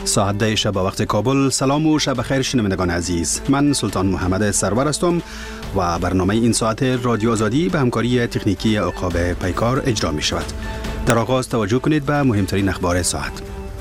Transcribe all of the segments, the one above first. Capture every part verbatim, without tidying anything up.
ساعت ده شب وقت کابل. سلام و شب خیر شنوندگان عزیز. من سلطان محمد سرور هستم و برنامه این ساعت رادیو آزادی به همکاری تکنیکی عقاب پیکار اجرا می شود. در آغاز توجه کنید به مهمترین اخبار ساعت.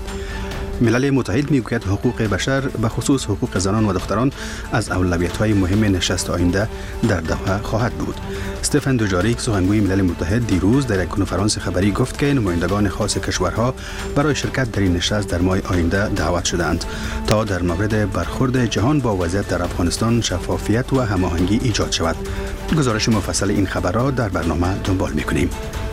ملل متحد میگوید حقوق بشر به خصوص حقوق زنان و دختران از اولویت‌های مهم نشست آینده در دوحه خواهد بود. استفن دوجاریک سخنگوی ملل متحد دیروز در یک کنفرانس خبری گفت که نمایندگان خاص کشورها برای شرکت در این نشست در ماه آینده دعوت شدند تا در مورد برخورد جهان با وضعیت در افغانستان شفافیت و هماهنگی ایجاد شود. گزارش مفصل این خبر را در برنامه دنبال می‌کنیم.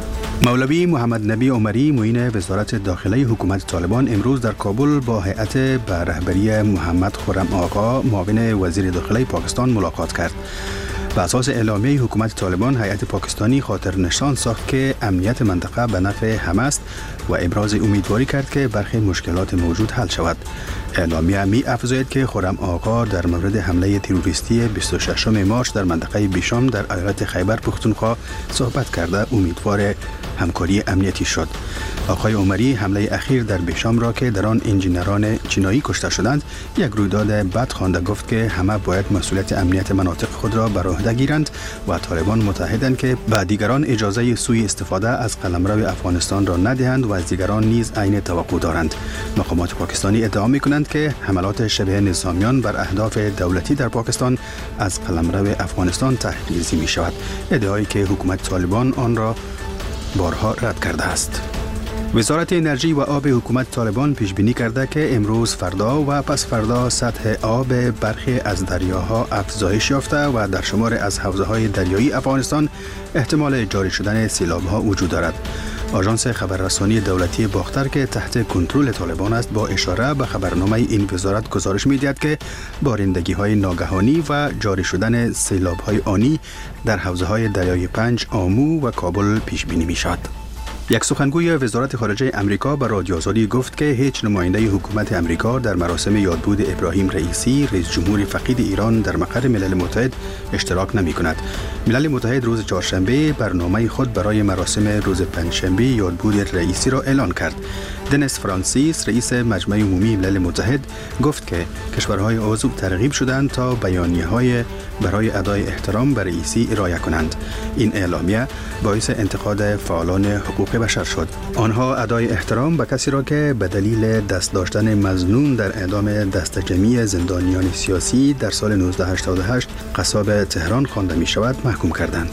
مولوی محمد نبی عمری معین وزارت داخله حکومت طالبان امروز در کابل با هیئت به رهبری محمد خرم آقا معاون وزیر داخله پاکستان ملاقات کرد. بر اساس اعلامیه حکومت طالبان، هیئت پاکستانی خاطر نشان ساخت که امنیت منطقه به نفع همه است و ابراز امیدواری کرد که برخی مشکلات موجود حل شود. اعلامیه می افزاید که خرم آقا در مورد حمله تروریستی بیست و ششم مارچ در منطقه بیشام در ایالت خیبر پختونخوا صحبت کرده امیدوار همکاری امنیتی شد. آقای عمری حمله اخیر در بیشام را که در آن انجینران چینایی کشته شدند یک رویداد بد خوانده گفت که همه باید مسئولیت امنیت مناطق خود را بر عهده گیرند و طالبان متحدند که به دیگران اجازه سوء استفاده از قلمرو افغانستان را ندهند و از دیگران نیز عین توقع دارند. مقامات پاکستانی ادعا می‌کنند که حملات شبه نظامیان بر اهداف دولتی در پاکستان از قلمرو افغانستان تحقیرزی می‌شود. ادعایی که حکومت طالبان آن را بارها رد کرده است. وزارت انرژی و آب حکومت طالبان پیش بینی کرده که امروز، فردا و پس فردا سطح آب برخی از دریاها افزایش یافته و در شمار از حوزه‌های دریایی افغانستان احتمال جاری شدن سیلاب‌ها وجود دارد. آژانس خبررسانی دولتی باختر که تحت کنترل طالبان است با اشاره به خبرنامه این وزارت گزارش می‌دهد که بارندگی‌های ناگهانی و جاری شدن سیلاب‌های آنی در حوزه‌های دریای پنج، آمو و کابل پیش بینی می‌شود. یک سخنگوی وزارت خارجه امریکا به رادیو آزادی گفت که هیچ نماینده حکومت امریکا در مراسم یادبود ابراهیم رئیسی رئیس جمهور فقید ایران در مقر ملل متحد اشتراک نمی کند. ملل متحد روز چهارشنبه برنامه خود برای مراسم روز پنجشنبه یادبود رئیسی را اعلان کرد. دنیس فرانسیس رئیس مجمع عمومی ملل متحد گفت که کشورهای عضو ترغیب شدند تا بیانیه‌های برای ادای احترام به رئیسی ارائه کنند. این اعلامیه باعث انتقاد فعالان حقوق بشر شد. آنها ادای احترام به کسی را که به دلیل دست داشتن مظنون در اعدام دست جمعی زندانیان سیاسی در سال نوزده هشتاد و هشت قصاب تهران خوانده می شود محکوم کردند.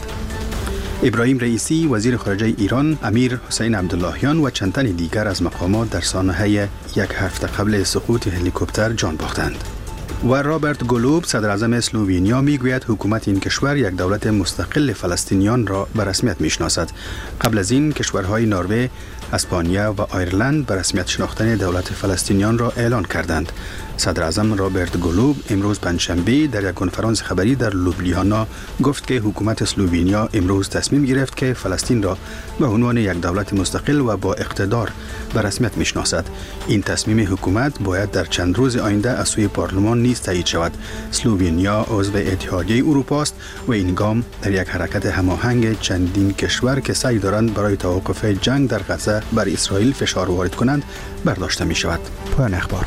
ابراهیم رئیسی وزیر خارجه ایران، امیر حسین عبداللهیان و چند تن دیگر از مقامات در سانحه یک هفته قبل سقوط هلیکوپتر جان باختند. و رابرت گلوب صدر اعظم اسلوونیا میگوید حکومت این کشور یک دولت مستقل فلسطینیان را به رسمیت میشناسد. قبل از این کشورهای نروژ، اسپانیا و آیرلند به رسمیت شناختن دولت فلسطینیان را اعلان کردند. صدر اعظم رابرت گلوب امروز پنجشنبه در یک کنفرانس خبری در لوبلیانا گفت که حکومت اسلوونیا امروز تصمیم گرفت که فلسطین را به عنوان یک دولت مستقل و با اقتدار به رسمیت میشناسد. این تصمیم حکومت باید در چند روز آینده از سوی پارلمان نیز تایید شود. اسلوونیا عضو اتحادیه اروپا است و این گام در یک حرکت هماهنگ چندین کشور که سعی دارند برای توقف جنگ در غزه بر اسرائیل فشار وارد کنند برداشته می شود. پایان اخبار.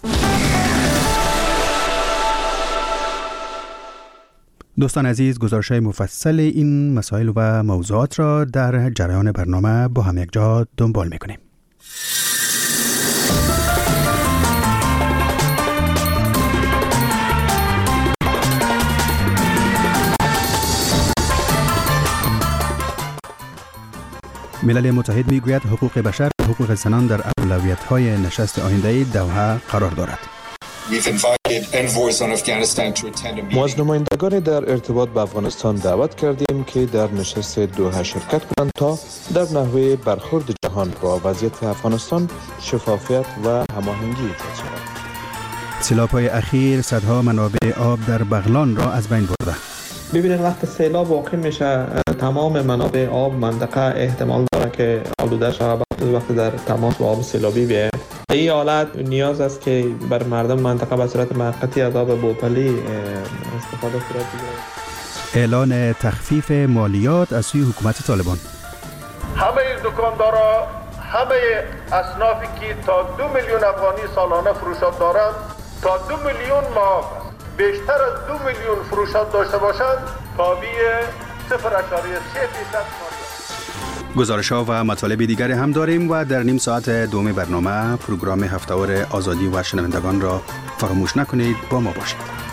دوستان عزیز، گزارش‌های مفصل این مسائل و موضوعات را در جریان برنامه با هم یک جا دنبال می‌کنیم. ملل متحد میگوید حقوق بشر و حقوق زنان در اولویت‌های نشست آینده دوحه قرار دارد. ما از نمایندگان در ارتباط با افغانستان دعوت کردیم که در نشست دوحه شرکت کنند تا در نحوه برخورد جهان با وضعیت افغانستان شفافیت و هماهنگی ایجاد شود. سیلاب‌های اخیر صدها منابع آب در بغلان را از بین برده. ببینید وقت سیلاب واقع میشه تمام منابع آب منطقه احتمال داره که آلوده شود وقتی در تماس با آب سیلابی بیه. این حالت نیاز است که بر مردم منطقه به صورت موقتی از آب بوپلی استفاده صورت بگیرد. اعلان تخفیف مالیات از سوی حکومت طالبان. همه دکاندارا همه اصنافی که تا دو میلیون افغانی سالانه فروشات دارند تا دو میلیون معاف است. بیشتر از دو میلیون فروشات داشته باشند تابع صفر اشاریه سه فیصد مالیات. گزارش‌ها و مطالب دیگری هم داریم و در نیم ساعت دوم برنامه پروگرام هفته‌وار آزادی و شنوندگان را فراموش نکنید. با ما باشید.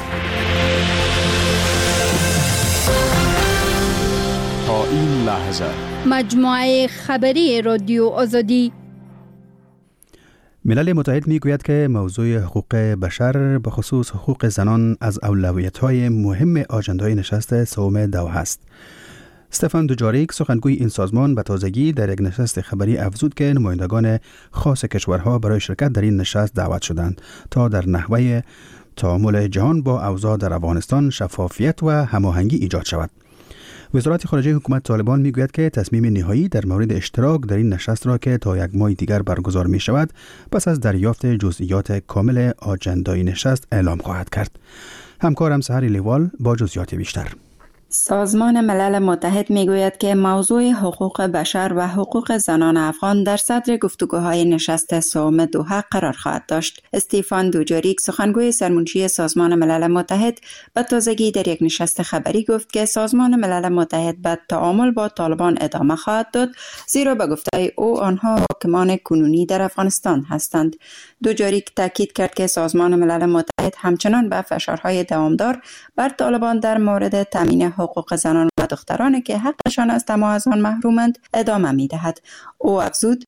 تا این لحظه مجموعه خبری رادیو آزادی. ملل متحد میگوید که موضوع حقوق بشر به خصوص حقوق زنان از اولویت‌های مهم آژندای نشست سوم دوحه است. استفان دوجاریک سخنگوی این سازمان به تازگی در یک نشست خبری افزود که نمایندگان خاص کشورها برای شرکت در این نشست دعوت شدند تا در نحوه تعامل جهان با اوضاع در افغانستان شفافیت و هماهنگی ایجاد شود. وزارت خارجه حکومت طالبان میگوید که تصمیم نهایی در مورد اشتراک در این نشست را که تا یک ماه دیگر برگزار می شود پس از دریافت جزئیات کامل آجندای نشست اعلام خواهد کرد. همکارم سحر لیوال با جزئیات بیشتر. سازمان ملل متحد میگوید که موضوع حقوق بشر و حقوق زنان افغان در صدر گفتگوهای نشست سوم دوحه قرار خواهد داشت. استیفان دوجاریک سخنگوی سرمنشی سازمان ملل متحد به تازگی در یک نشست خبری گفت که سازمان ملل متحد به تعامل با طالبان ادامه خواهد داد، زیرا به گفته او آنها حاکمان کنونی در افغانستان هستند. دوجاریک تاکید کرد که سازمان ملل متحد همچنان به فشارهای دوامدار بر طالبان در مورد تامین حقوق زنان و دخترانی که حقشان از تماس از آن محرومند ادامه می‌دهد. او افزود: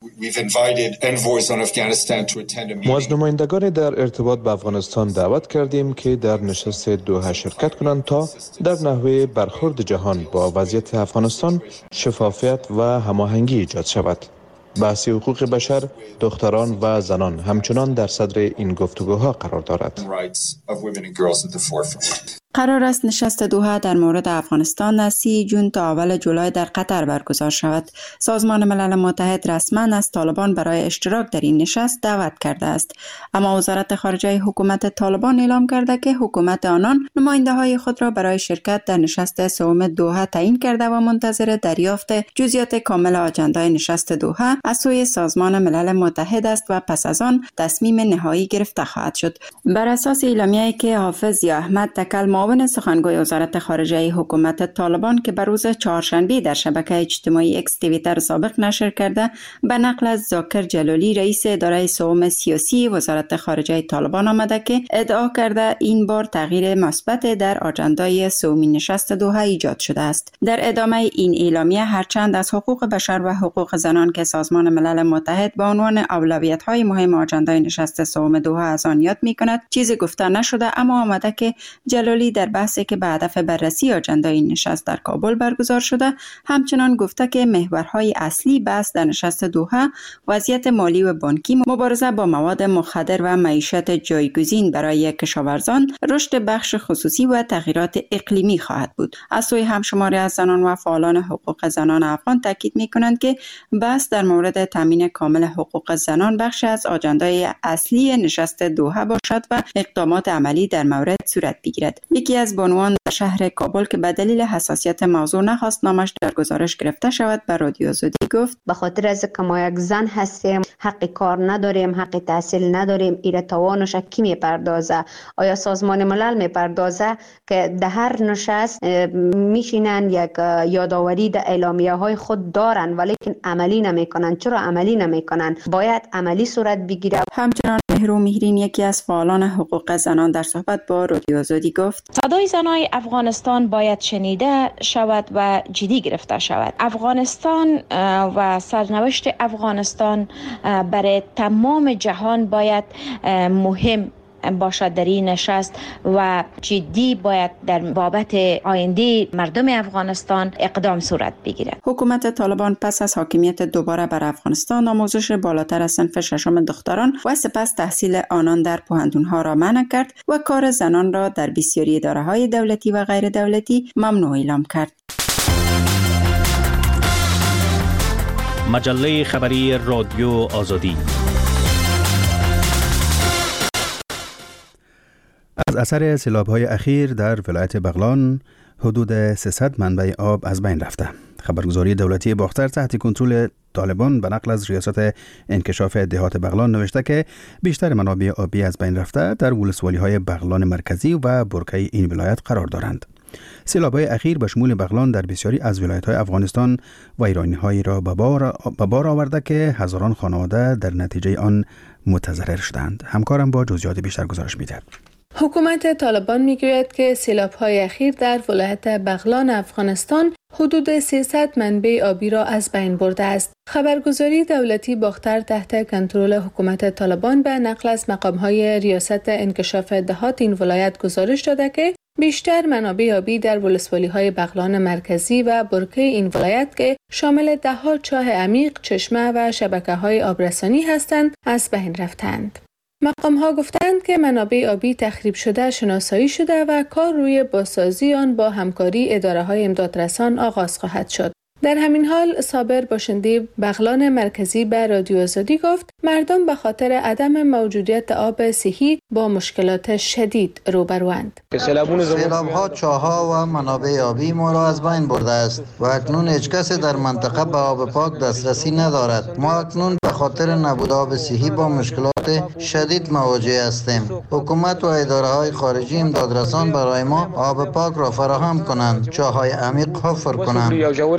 ما از نمایندگان در ارتباط با افغانستان دعوت کردیم که در نشست دوحه شرکت کنند تا در نحوه برخورد جهان با وضعیت افغانستان شفافیت و هماهنگی ایجاد شود. بحث حقوق بشر، دختران و زنان همچنان در صدر این گفتگوها قرار دارد. قرار است نشست دوحه در مورد افغانستان از سی جون تا اول جولای در قطر برگزار شود. سازمان ملل متحد رسما از طالبان برای اشتراک در این نشست دعوت کرده است، اما وزارت خارجه حکومت طالبان اعلام کرده که حکومت آنان نماینده های خود را برای شرکت در نشست سوم دوحه تعیین کرده و منتظر دریافت جزئیات کامل آجندای نشست دوحه از سوی سازمان ملل متحد است و پس از آن تصمیم نهایی گرفته خواهد شد. بر اساس اعلامیه‌ای که حافظ ضیا احمد تکل معاون سخنگوی وزارت خارجه حکومت طالبان که بر روز چهارشنبه در شبکه اجتماعی اکس توییتر سابق نشر کرده، به نقل از ذاکر جلالی رئیس اداره سوم سیاسی وزارت خارجه طالبان آمده که ادعا کرده این بار تغییر مثبت در آجندای سومی نشست دوحه ایجاد شده است. در ادامه این اعلامیه هرچند از حقوق بشر و حقوق زنان که سازمان ملل متحد به عنوان اولویت‌های مهم آجندای نشست سوم دوحه از آن یاد می‌کند، چیزی گفته نشده، اما آمده که جلالی در بحثی که به هدف بررسی آجندای این نشست در کابل برگزار شده همچنان گفته که محورهای اصلی بحث در نشست دوحه وضعیت مالی و بانکی، مبارزه با مواد مخدر و معیشت جایگزین برای کشاورزان، رشد بخش خصوصی و تغییرات اقلیمی خواهد بود. از سوی همشماری از زنان و فعالان حقوق زنان افغان تاکید می‌کنند که بحث در مورد تامین کامل حقوق زنان بخش از آجندای اصلی نشست دوحه باشد و اقدامات عملی در مورد صورت بگیرد. یکی از بانوان در شهر کابل که به دلیل حساسیت موضوع نخواست نامش در گزارش گرفته شود به رادیو آزادی گفت: به خاطر از که ما یک زن هستیم، حق کار نداریم، حق تحصیل نداریم، ایره توانش کی میپردازه؟ آیا سازمان ملل میپردازه که در هر نشست میشینن یک یادآوری در اعلامیه های خود دارن ولیکن عملی نمیکنن؟ چرا عملی نمیکنن؟ باید عملی صورت بگیره. همچنان مهرو مهرین یکی از فعالان حقوق زنان در صحبت با رادیو آزادی گفت: صدای زنان افغانستان باید شنیده شود و جدی گرفته شود. افغانستان و سرنوشت افغانستان برای تمام جهان باید مهم باشد در این نشست و جدی باید در بابت آینده مردم افغانستان اقدام صورت بگیرد. حکومت طالبان پس از حاکمیت دوباره بر افغانستان آموزش بالاتر از صنف ششم دختران و سپس تحصیل آنان در پوهنتون‌ها را منع کرد و کار زنان را در بسیاری اداره‌های دولتی و غیر دولتی ممنوع اعلام کرد. مجله خبری رادیو آزادی. از اثر سیلاب‌های اخیر در ولایت بغلان حدود سیصد منبع آب از بین رفته. خبرگزاری دولتی باختر تحت کنترل طالبان به نقل از ریاست انکشاف دهات بغلان نوشته که بیشتر منابع آبی از بین رفته در ولسوالی‌های بغلان مرکزی و برکه این ولایت قرار دارند. سیلاب‌های اخیر به شمول بغلان در بسیاری از ولایت‌های افغانستان و ایرانی‌هایی را به بار به بار آورده که هزاران خانواده در نتیجه آن متضرر شدند. همکارم با جزئیات بیشتر گزارش می‌دهد. حکومت طالبان میگوید که سیلاب‌های اخیر در ولایت بغلان افغانستان حدود سیصد منبع آبی را از بین برده است. خبرگزاری دولتی باختر تحت کنترل حکومت طالبان به نقل از مقام‌های ریاست انکشاف دهات این ولایت گزارش داده که بیشتر منابع آبی در ولسوالی‌های بغلان مرکزی و برکه این ولایت که شامل ده‌ها چاه عمیق، چشمه و شبکه‌های آبرسانی هستند از بین رفتند. مقام‌ها گفتند که منابع آبی تخریب شده شناسایی شده و کار روی بازسازی آن با همکاری اداره‌های امدادرسان آغاز خواهد شد. در همین حال صابر باشنده بغلان مرکزی به رادیو آزادی گفت مردم به خاطر عدم موجودیت آب صحی با مشکلات شدید روبروند. سیلاب‌ها چاه‌ها و منابع آبی ما را از بین برده است و اکنون هیچ کس در منطقه به آب پاک دسترسی ندارد. ما اکنون به خاطر نبود آب صحی با مشکلات شدید مواجه هستیم. حکومت و اداره‌های خارجی امدادرسان برای ما آب پاک را فراهم کنند، چاه‌های عمیق حفر کنند.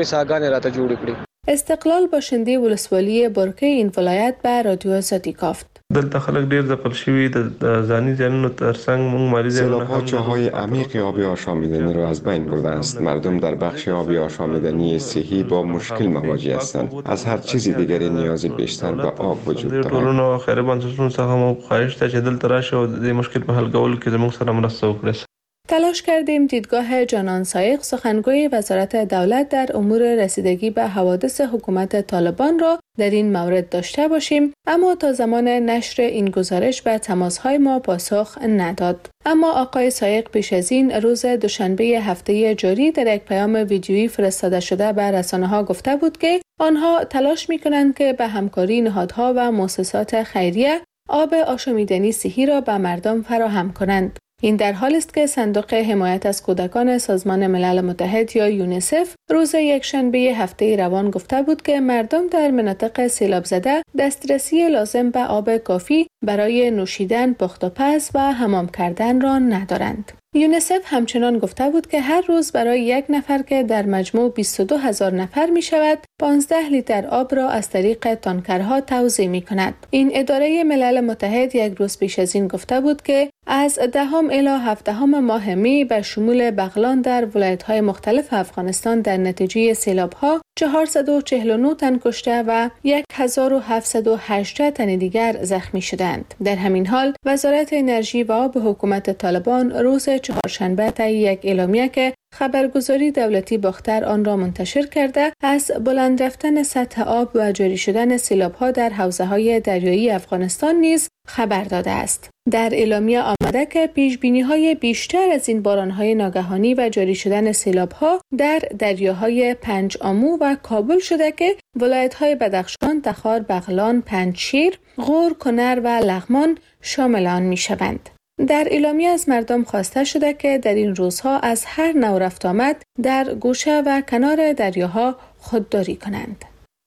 استقلال باشنده ولسوالی برکه این ولایت به رادیو آزادی گفت. دلته خلک ډیر ځپل شوي د ځاني زیانونو ترڅنګ موږ مالی زیانونه هم چاه‌های عمیق آبی آشامیدنی را از بین برده است. مردم در بخش آبی آشامیدنی صحی با مشکل مواجه هستند. از هر چیزی دیگری نیازی بیشتر به آب وجود دارد. ټولنو خیر بنسټونو څخه مو خواهش ته چې دلته راشه او د مشکل په حل کولو کې زموږ سره مرسته وکړي. تلاش کردیم دیدگاه جانان سایق سخنگوی وزارت دولت در امور رسیدگی به حوادث حکومت طالبان را در این مورد داشته باشیم، اما تا زمان نشر این گزارش به تماس‌های ما پاسخ نداد. اما آقای سایق پیش از این روز دوشنبه هفته جاری در یک پیام ویدیویی فرستاده شده به رسانه‌ها گفته بود که آنها تلاش می‌کنند که به همکاری نهادها و مؤسسات خیریه آب آشامیدنی صحی را به مردم فراهم کنند. این در حالی است که صندوق حمایت از کودکان سازمان ملل متحد یا یونیسف روز یکشنبه هفته روان گفته بود که مردم در مناطق سیلاب زده دسترسی لازم به آب کافی برای نوشیدن، پخت و پز و حمام کردن را ندارند. یونیسف همچنان گفته بود که هر روز برای یک نفر که در مجموع بیست و دو هزار نفر می شود، پانزده لیتر آب را از طریق تانکرها توزیع می کند. این اداره ملل متحد یک روز پیش از این گفته بود که از دهم الی هفدهم ماه می به شمول بغلان در ولایت‌های مختلف افغانستان در نتیجه سیلاب‌ها چهارصد و چهل و نه تن کشته و هزار و هفتصد و هشت تن دیگر زخمی شدند. در همین حال وزارت انرژی و آب حکومت طالبان روز چهارشنبه طی یک اعلامیه که خبرگزاری دولتی باختر آن را منتشر کرده از بلند رفتن سطح آب و جاری شدن سیلاب‌ها در حوزه‌های دریایی افغانستان نیز خبر داده است. در اعلامیه آمده که پیش‌بینی‌های بیشتر از این باران‌های ناگهانی و جاری شدن سیلاب‌ها در دریاهای پنج آمو و کابل شده که ولایت‌های بدخشان، تخار، بغلان، پنجشیر، غور، کنر و لغمان شامل آن می‌شوند. در اعلامیه از مردم خواسته شده که در این روزها از هر نوع رفت آمد در گوشه و کنار دریاها خودداری کنند.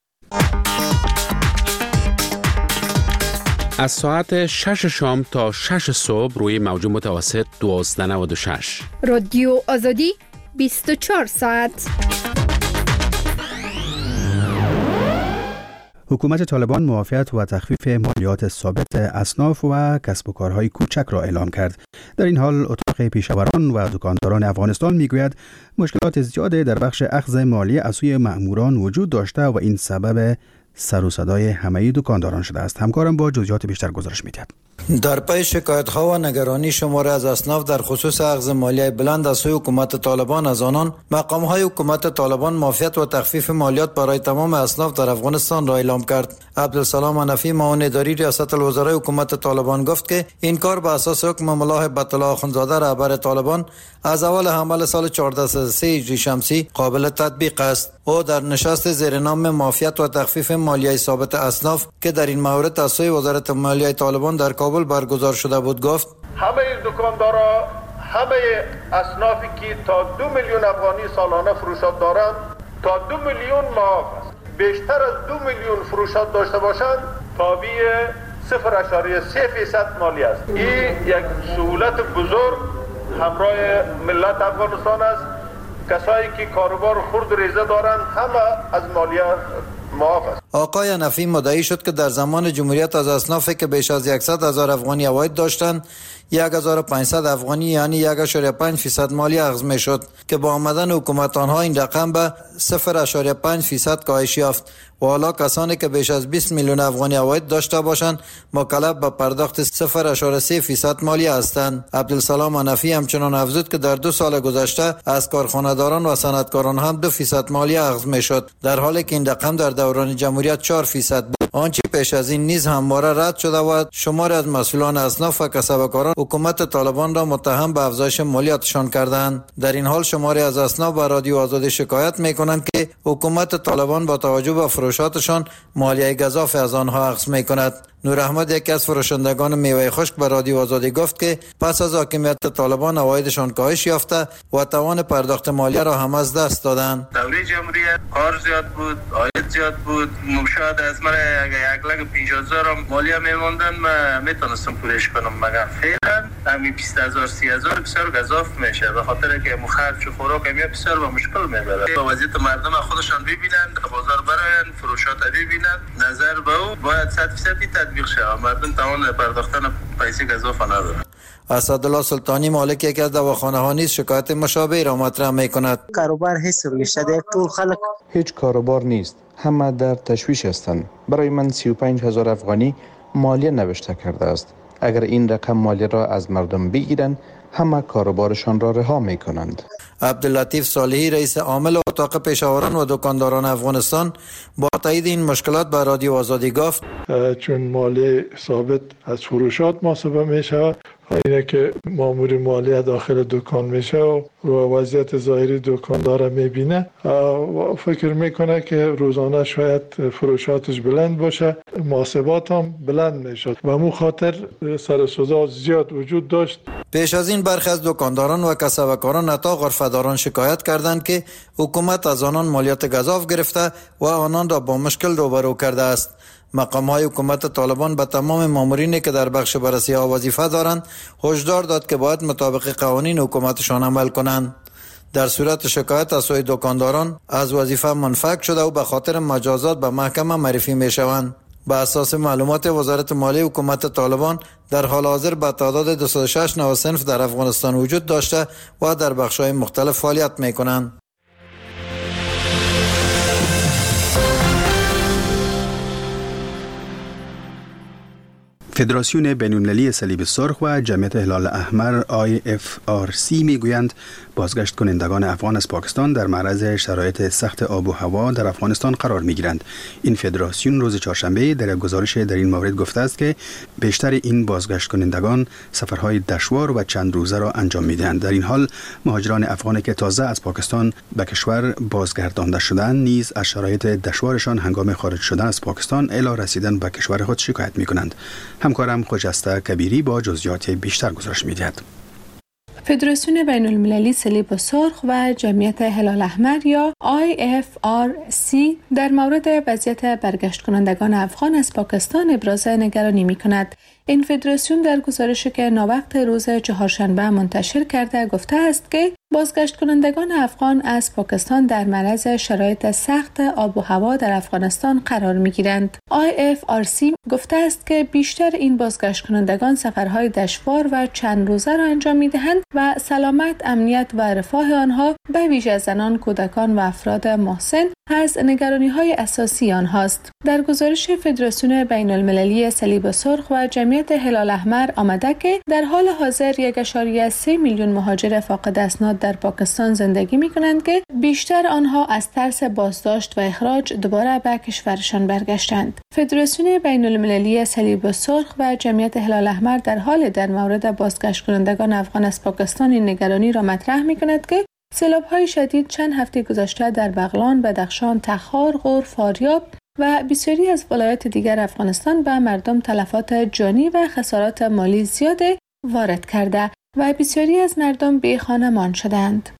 از ساعت شش شام تا شش صبح روی موج متوسط دوازده و نود و شش. رادیو آزادی بیست و چهار ساعت. حکومت طالبان معافیت و تخفیف مالیات ثابت اصناف و کسب و کارهای کوچک را اعلام کرد. در این حال اتاق پیشاوران و دکانداران افغانستان میگوید مشکلات زیاده در بخش اخذ مالیه از سوی مأموران وجود داشته و این سبب سر و صدای همه دکانداران شده است. همکارم با جزئیات بیشتر گزارش می‌دهد. در پی شکایت‌ها و نگرانی شماری از اصناف در خصوص اخذ مالیه بلند از سوی حکومت طالبان از آنان، مقام‌های حکومت طالبان معافیت و تخفیف مالیات برای تمام اصناف در افغانستان را اعلام کرد. عبدالسلام حنفی معاون اداری ریاست الوزرای حکومت طالبان گفت که این کار به اساس حکم ملا هبت الله اخندزاده رهبر طالبان از اول حمل سال چهارده صد و سه هجری شمسی قابل تطبیق است. او در نشست زیر نام معافیت و تخفیف مالیه ثابت اصناف که در این مورد از سوی وزارت مالیه طالبان در کابل برگزار شده بود گفت همه دکاندارا، همه اصنافی که تا دو میلیون افغانی سالانه فروشات دارند تا دو میلیون معاف است. بیشتر از دو میلیون فروشات داشته باشند تابع صفر اشاریه سه فیصد مالی است. این یک سهولت بزرگ همراه ملت افغانستان است. کسایی که کاروبار خرد ریزه دارند همه از مالیه معاف است. آقای نفی مدعی شد که در زمان جمهوریت از اصنافی که بیش از صد هزار افغانی عواید داشتند یک هزار و پانصد افغانی یعنی یک اشاریه پنج فیصد مالی اخذ می شد که با آمدن حکومت آنها این رقم به صفر اشاریه پنج فیصد کاهش یافت و حالا کسانی که بیش از بیست میلیون افغانی عواید داشته باشند مکلف به پرداخت صفر اشاریه سه فیصد مالی هستند. عبدالسلام حنفی همچنان افزود که در دو سال گذشته از کارخانه‌داران و صنعتکاران هم دو فیصد مالی اخذ می شد در حالی که این رقم در دوران جمهوریت چهار فیصد بود. آنچه پیش از این نیز همواره رد شده و شماری از مسئولان اصناف و کسبکاران حکومت طالبان را متهم به افزایش مالیاتشان کردند. در این حال شماری از اصناف به رادیو آزادی شکایت می‌کنند که حکومت طالبان با توجه به فروشاتشان مالیه گزاف از آنها اخذ می‌کند. نور احمد یکی از فروشندگان میوه خشک به رادیو آزادی گفت که پس از حاکمیت طالبان عوایدشان کاهش یافته و توان پرداخت مالیه را هم از دست دادند. دوره جمهوریت کار زیاد بود، عاید زیاد بود، شاید از من یک لک پنجاه هزار مالیه میموندن من میتونستم پولش کنم، مگر فعلا همین بیست هزار سی هزار بسیار گزاف میشه به خاطر که خرج و خوراک همین بسیار با مشکل میبره. با وضعیت مردم خودشان ببینن، بازار براین، فروشات ببینن، نظر به او باید صد فیصد تطبیق شه. مردم توان پرداختن پیسه گزاف ندارن. اسدالله سلطانی مالک یکی از دواخانه‌ها نیز شکایت مشابه را مطرح می‌کند. کاروبار هیڅ نشته، ټول خلک هیچ کاروبار نیست، همه در تشویش هستند. برای من سی و پنج هزار افغانی مالیه نوشته کرده است. اگر این رقم مالیه را از مردم بگیرند همه کاروبارشان را رها می‌کنند. عبداللطیف صالحی رئیس عامل اتاق پیشاوران و دکانداران افغانستان با تایید این مشکلات به رادیو آزادی گفت چون مالیه ثابت از فروشات محاسبه میشه، اینه که مامور مالیه داخل دکان میشه و وضعیت ظاهری دکاندار میبینه و فکر میکنه که روزانه شاید فروشاتش بلند باشه، محاسبات هم بلند میشد و مو خاطر سر و صدا زیاد وجود داشت. پیش از این برخی از دکانداران و کسبکاران حتی غرفه‌داران شکایت کردند که حکومت از آنان مالیات گزاف گرفته و آنان را با مشکل روبرو کرده است. مقام‌های حکومت طالبان به تمام مامورینی که در بخش بررسی‌ها وظیفه دارند هشدار داد که باید مطابق قوانین حکومتشان عمل کنند. در صورت شکایت از سوی دکانداران از وظیفه منفک شده و به خاطر مجازات به محکمه معرفی می‌شوند. به اساس معلومات وزارت مالیه حکومت طالبان در حال حاضر به تعداد دویست و شش نوع صنف در افغانستان وجود داشته و در بخش‌های مختلف فعالیت می‌کنند. فدراسیون بین‌المللی صلیب سرخ و جمعیت هلال احمر آی اف آر سی میگویند بازگشت کنندگان افغان از پاکستان در معرض شرایط سخت آب و هوا در افغانستان قرار میگیرند. این فدراسیون روز چهارشنبه در یک گزارش در این مورد گفته است که بیشتر این بازگشت کنندگان سفرهای دشوار و چند روزه را انجام میدهند. در این حال مهاجران افغانی که تازه از پاکستان به کشور بازگردانده شدند نیز از شرایط دشوارشان هنگام خارج شدن از پاکستان الی رسیدن به کشور خود شکایت میکنند. همکارم خجسته کبیری با جزئیات بیشتر گزارش می‌دهد. فدراسیون بین المللی صلیب سرخ و جمعیت هلال احمر یا آی اف آر سی در مورد وضعیت برگشت کنندگان افغان از پاکستان ابراز نگرانی می‌کند. این فدراسیون در گزارشی که ناوقت روز چهارشنبه منتشر کرده گفته است که بازگشت کنندگان افغان از پاکستان در معرض شرایط سخت آب و هوا در افغانستان قرار می‌گیرند. آی اف آر سی گفته است که بیشتر این بازگشت کنندگان سفرهای دشوار و چند روزه را انجام می‌دهند و سلامت، امنیت و رفاه آنها به ویژه زنان، کودکان و افراد محسن از نگرانی‌های اساسی آنهاست. در گزارش فدراسیون بین‌المللی صلیب سرخ و جمعیت هلال احمر آمده که در حال حاضر یک اشاریه سه میلیون مهاجر فاقد اسناد در پاکستان زندگی می‌کنند که بیشتر آنها از ترس بازداشت و اخراج دوباره به کشورشان برگشتند. فدراسیون بین‌المللی صلیب سرخ و جمعیت هلال احمر در حال در مورد بازگشت کنندگان افغان از پاکستان این نگرانی را مطرح می‌کند که سیلاب‌های شدید چند هفته گذشته در بغلان، بدخشان، تخار، غور، فاریاب و بسیاری از ولایات دیگر افغانستان به مردم تلفات جانی و خسارات مالی زیاد وارد کرده و بسیاری از مردم بی خانمان شدند.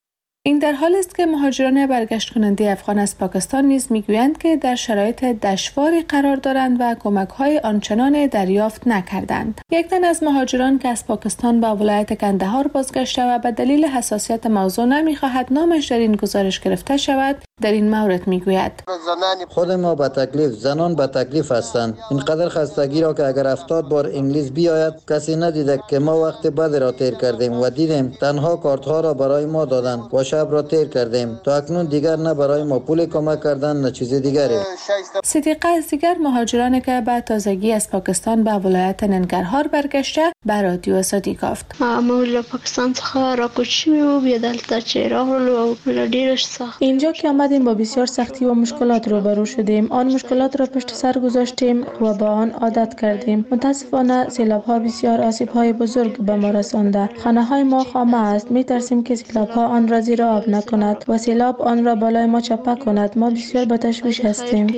این در حال است که مهاجران برگشت کننده افغان از پاکستان نیز میگویند که در شرایط دشواری قرار دارند و کمک‌های آنچنان دریافت نکردند. یک تن از مهاجران که از پاکستان به ولایت کندهار بازگشته و به دلیل حساسیت موضوع نمی‌خواهد نامش در این گزارش گرفته شود، در این مورد میگوید: خود ما به تکلیف، زنان به تکلیف هستند. اینقدر خستگی را که اگر هفتاد بار انگلیس بیاید کسی ندیده که ما وقت بدی را تیر کردیم و دیدیم تنها کارت ها را برای ما دادند و شب را تیر کردیم. تا اکنون دیگر نه برای ما پول کمک کردن نه چیز دیگری. صدیقه از دیگر مهاجرانی که به تازگی از پاکستان به ولایت ننگرهار برگشته به رادیو آزادی گفت: ما له پاکستان څخه راکوچی و بیا دلته چې راغلو او ډیرش سخت. اینجا که آمدیم با بسیار سختی و مشکلات روبرو شدیم. آن مشکلات را پشت سر گذاشتیم و با آن عادت کردیم. متاسفانه سیلاب‌ها بسیار آسیب‌های بزرگ به ما رسانده. خانه‌های ما خامه است. می‌ترسیم که سیلاب‌ها آن را زیر آب نکند و سیلاب آن را بالای ما چپه کند. ما بسیار به تشویش هستیم.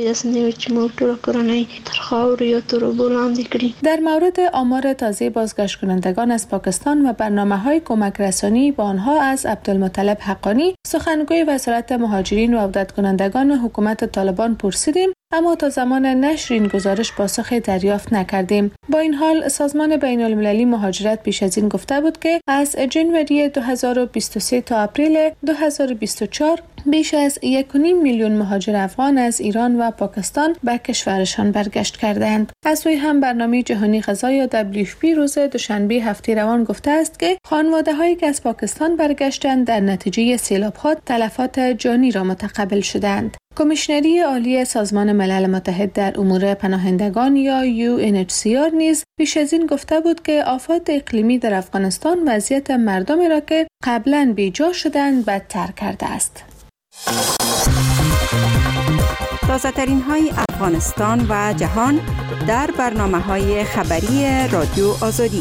در مورد آمار تازه بازگشت کنندگان از پاکستان و برنامه‌های کمک رسانی با آنها از عبدالمطلب حقانی، سخنگوی وزارت مهاجرین و عودت کنندگان حکومت طالبان پرسیدیم، اما تا زمان نشر این گزارش پاسخی دریافت نکردیم. با این حال سازمان بین المللی مهاجرت پیش از این گفته بود که از ژانویه دو هزار و بیست و سه تا اپریل دو هزار و بیست و چهار بیش از یک و نیم میلیون مهاجر افغان از ایران و پاکستان به کشورشان برگشت کردند. از سوی هم برنامه جهانی غذا یا دبلیو اف پی روز دوشنبه هفته روان گفته است که خانواده‌هایی که از پاکستان برگشتند در نتیجه سیلاب‌ها تلفات جانی را متقبل شدند. کمیشنری عالی سازمان ملل متحد در امور پناهندگان یا یو ان اچ سی آر نیز پیش از این گفته بود که آفات اقلیمی در افغانستان وضعیت مردمی را که قبلا بیجا شدند بدتر کرده است. تازه ترین های افغانستان و جهان در برنامه های خبری رادیو آزادی.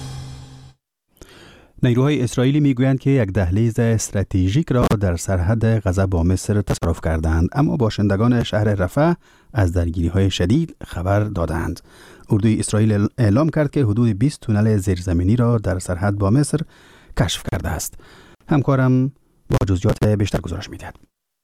نیروهای اسرائیلی میگویند که یک دهلیز استراتژیک را در سرحد غزه با مصر تصرف کردند، اما باشندگان شهر رفح از درگیری‌های شدید خبر دادند. اردوی اسرائیل اعلام کرد که حدود بیست تونل زیرزمینی را در سرحد با مصر کشف کرده است. همکارم با جزئیات بیشتر گزارش می‌دهد.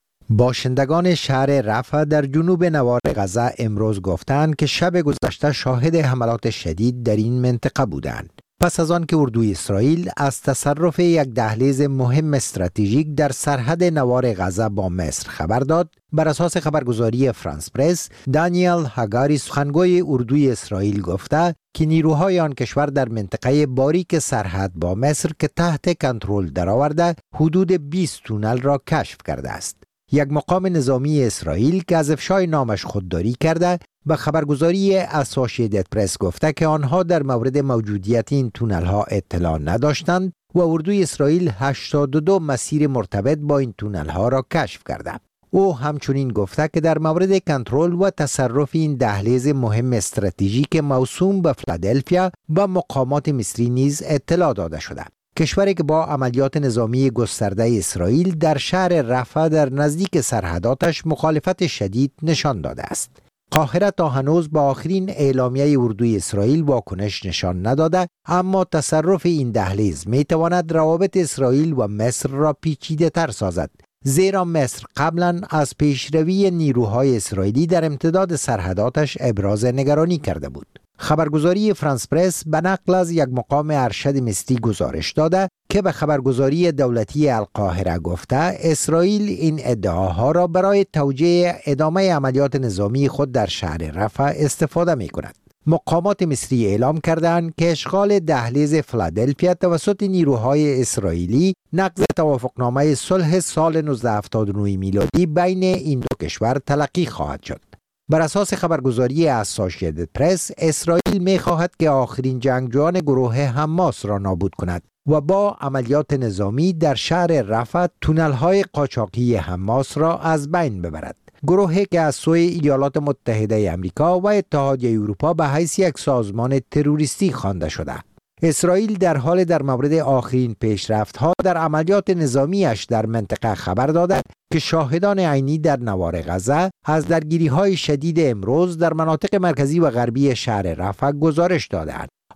باشندگان شهر رفح در جنوب نوار غزه امروز گفتند که شب گذشته شاهد حملات شدید در این منطقه بودند. پس از آن که اردوی اسرائیل از تصرف یک دهلیز مهم استراتژیک در سرحد نوار غزه با مصر خبر داد، بر اساس خبرگزاری فرانس پرس، دانیل هاگاری سخنگوی اردوی اسرائیل گفته که نیروهای آن کشور در منطقه باریک سرحد با مصر که تحت کنترل درآورده حدود بیست تونل را کشف کرده است. یک مقام نظامی اسرائیل که از افشای نامش خودداری کرده به خبرگزاری اسوسییتد پرس گفته که آنها در مورد موجودیت این تونل ها اطلاع نداشتند و اردوی اسرائیل هشتاد و دو مسیر مرتبط با این تونل ها را کشف کرده. او همچنین گفته که در مورد کنترل و تصرف این دهلیز مهم استراتژیک موسوم به فیلادلفیا به مقامات مصری نیز اطلاع داده شده. کشوری که با عملیات نظامی گسترده اسرائیل در شهر رفح در نزدیک سرحداتش مخالفت شدید نشان داده است. قاهره تا هنوز با آخرین اعلامیه اردوی اسرائیل واکنش نشان نداده، اما تصرف این دهلیز می تواند روابط اسرائیل و مصر را پیچیده تر سازد، زیرا مصر قبلا از پیشروی نیروهای اسرائیلی در امتداد سرحداتش ابراز نگرانی کرده بود. خبرگزاری فرانس پرس به نقل از یک مقام ارشد مصری گزارش داده که به خبرگزاری دولتی القاهره گفته اسرائیل این ادعاها را برای توجیه ادامه عملیات نظامی خود در شهر رفح استفاده می کند. مقامات مصری اعلام کردند که اشغال دهلیز فیلادلفیا توسط نیروهای اسرائیلی نقض توافقنامه صلح سال نوزده هفتاد و نه میلادی بین این دو کشور تلقی خواهد شد. بر اساس خبرگزاری اسوسییتد پرس، اسرائیل می خواهد که آخرین جنگجویان گروه حماس را نابود کند و با عملیات نظامی در شهر رفح تونل‌های قاچاقی حماس را از بین ببرد. گروهی که از سوی ایالات متحده آمریکا و اتحادیه اروپا به حیث یک سازمان تروریستی خوانده شده. اسرائیل در حال در مورد آخرین پیشرفت‌ها در عملیات نظامیش در منطقه خبر داده که شاهدان عینی در نوار غزه از درگیری‌های شدید امروز در مناطق مرکزی و غربی شهر رفح گزارش دادند.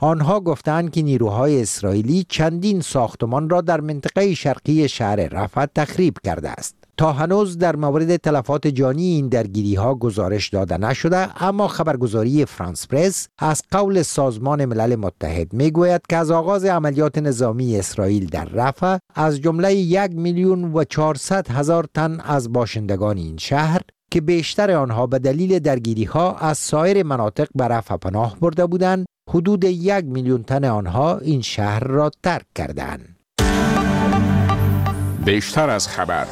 آنها گفتند که نیروهای اسرائیلی چندین ساختمان را در منطقه شرقی شهر رفح تخریب کرده است. تا هنوز در مورد تلفات جانی این درگیری ها گزارش داده نشده، اما خبرگزاری فرانس پرس از قول سازمان ملل متحد میگوید که از آغاز عملیات نظامی اسرائیل در رفح از جمله یک میلیون و چهارصد هزار تن از باشندگان این شهر که بیشتر آنها به دلیل درگیری ها از سایر مناطق به رفح پناه برده بودند، حدود یک میلیون تن آنها این شهر را ترک کردند. بیشتر از خبر.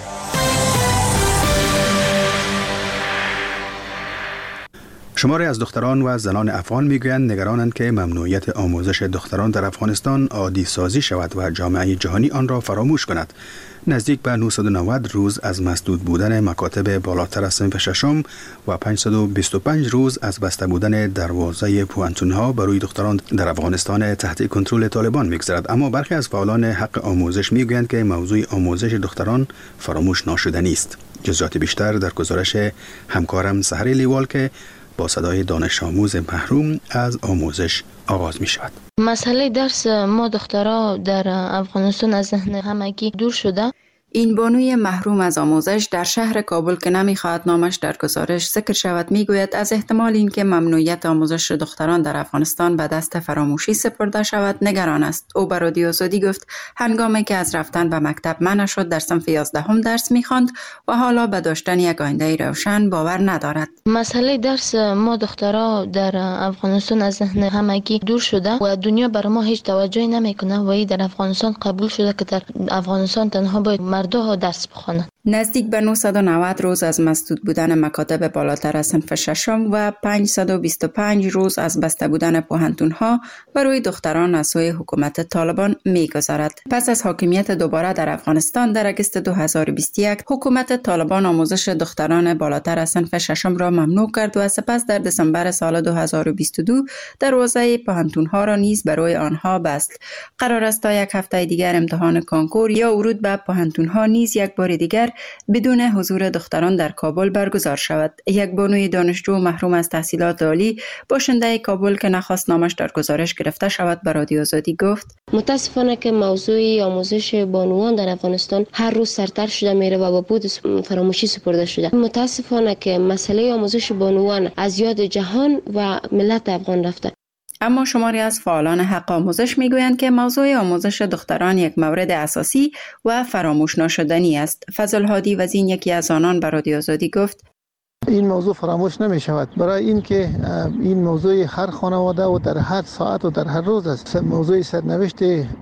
شماری از دختران و زنان افغان میگویند نگرانند که ممنوعیت آموزش دختران در افغانستان عادی سازی شود و جامعه جهانی آن را فراموش کند. نزدیک به نهصد و نود روز از مسدود بودن مکاتب بالاتر از صنف ششم و پانصد و بیست و پنج روز از بسته بودن دروازه پوانتون‌ها برای دختران در افغانستان تحت کنترل طالبان می‌گذرد. اما برخی از فعالان حق آموزش میگویند که موضوع آموزش دختران فراموش ناشدنی است. جزئیات بیشتر در گزارش همکارم سحر لیوال که با صدای دانش آموز محروم از آموزش آغاز می شود. مسئله درس ما دخترها در افغانستان از ذهن همگی دور شده. این بانوی محروم از آموزش در شهر کابل که نمیخواهد نامش در گزارش ذکر شود میگوید از احتمال اینکه ممنوعیت آموزش دختران در افغانستان به دست فراموشی سپرده شود نگران است. او به رادیو آزادی گفت هنگامی که از رفتن به مکتب منع شد در صنف یازدهم درس میخواند و حالا به داشتن یک آینده روشن باور ندارد. مسئله درس ما دخترها در افغانستان از ذهن همگی دور شده و دنیا بر ما هیچ توجهی نمیکنه و این در افغانستان قبول شده که در افغانستان تنها باید مردها درس بخوانند. نزدیک به نهصد و نود روز از مسدود بودن مکاتب بالاتر از صنف ششم و پانصد و بیست و پنج روز از بسته بودن پوهنتون‌ها بر روی دختران از سوی حکومت طالبان می‌گذرد. پس از حاکمیت دوباره در افغانستان در اگست دو هزار و بیست و یک حکومت طالبان آموزش دختران بالاتر از صنف ششم را ممنوع کرد و سپس در دسامبر سال دو هزار و بیست و دو دروازه پوهنتون‌ها را نیز برای آنها بست. قرار است تا یک هفته دیگر امتحان کنکور یا ورود به پوهنتون‌ها نیز یک بار دیگر بدون حضور دختران در کابل برگزار شود. یک بانوی دانشجو محروم از تحصیلات عالی باشنده کابل که نخواست نامش در گزارش گرفته شود به رادیو آزادی گفت متاسفانه که موضوع آموزش بانوان در افغانستان هر روز سرتر شده میره و با بود فراموشی سپرده شده. متاسفانه که مسئله آموزش بانوان از یاد جهان و ملت افغان رفته. اما شماری از فعالان حق آموزش میگویند که موضوع آموزش دختران یک مورد اساسی و فراموش ناشدنی است. فضل هادی وزین یکی از آنان به رادیو آزادی گفت این موضوع فراموش نمی شود، برای اینکه این موضوع هر خانواده و در هر ساعت و در هر روز است. موضوع سرنوشت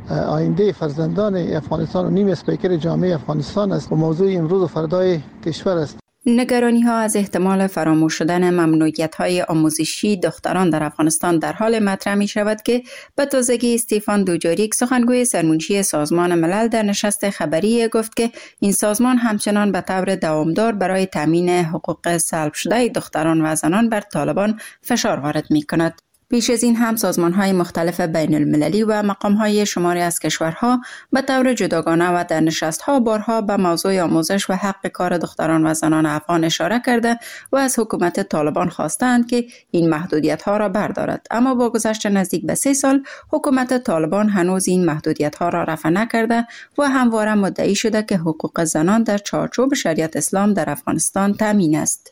آینده فرزندان افغانستان و نیم اسپیکر جامعه افغانستان است و موضوع امروز و فردای کشور است. نگرانی ها از احتمال فراموش شدن ممنوعیت های آموزشی دختران در افغانستان در حال مطرح می شود که به تازگی استیفان دوجاریک سخنگوی سرمنشی سازمان ملل در نشست خبری گفت که این سازمان همچنان به طور دوامدار برای تامین حقوق سلب شده دختران و زنان بر طالبان فشار وارد می کند. پیش از این هم سازمان‌های مختلف بین المللی و مقام‌های شماری از کشورها به طور جداگانه و در نشست‌ها بارها به موضوع آموزش و حق کار دختران و زنان افغان اشاره کرده و از حکومت طالبان خواستند که این محدودیت‌ها را بردارد. اما با گذشت نزدیک به سه سال حکومت طالبان هنوز این محدودیت‌ها را رفع نکرده و همواره مدعی شده که حقوق زنان در چارچوب شریعت اسلام در افغانستان تامین است.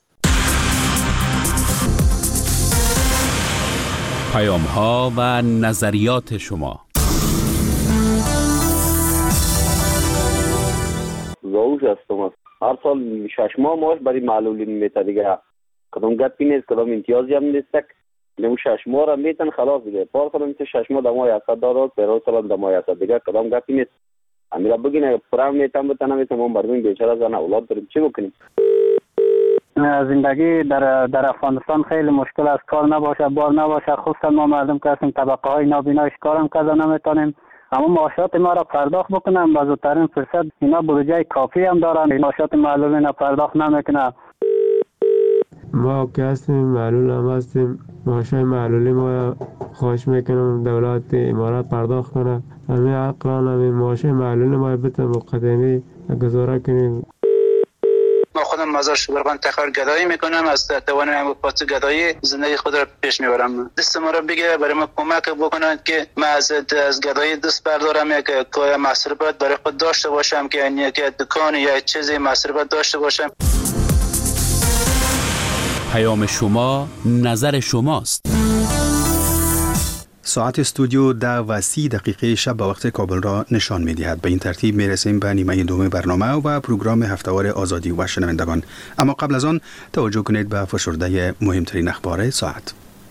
پیام ها و نظریات شما. زوج هستم. هر سال شش ماه ماش برای معلولین میته دیگه. کدام گپی نیست، کدام امتیازی هم نیست. نمو شش ماه را میتن خلاص دیگه. پار سال میته شش ماه دمای هست دارد، پیرو سال دمای هست دیگه. کدام گپی نیست. امیرا بگین پرام میتم بتنم میتم من بردیم بیچاره زن اولاد داریم چی بکنیم؟ زندگی در در افغانستان خیلی مشکل است. کار نباشه، بار نباشه، خصوصا ما مردم که هستیم طبقه های نابینا کارم کرده نمیتونیم. اما معاشات ما را پرداخت بکنم با زودترین فرصت. اینا بودجه کافی هم دارن، معاشات معلولین پرداخت نمیکنه. ما که هستیم معلول هم هستیم، معاشای معلولی ما خواهش میکنم دولت امارات پرداخت کنه. همین عقلان همین معاشای معلولی ما بتن مقدمی گزاره کنیم. ما خودم مزار شبرغان تخار گدایی میکنم، از توانم پاس گدایی زندگی خود را پیش میبرم. دست ما را بگه برای ما کمک بکنند که ما از از گدایی دست بردارم، یک کوی مصرفات برای خود داشته باشم که یعنی یک دکان یا چیزی مصرفات داشته باشم. پیام شما نظر شماست. ساعت استودیو ده و سی دقیقه شب به وقت کابل را نشان می دهد. به این ترتیب می رسیم به نیمه دوم برنامه و پروگرام هفته‌وار آزادی و شنوندگان. اما قبل از آن توجه کنید به فشرده مهمترین اخبار ساعت.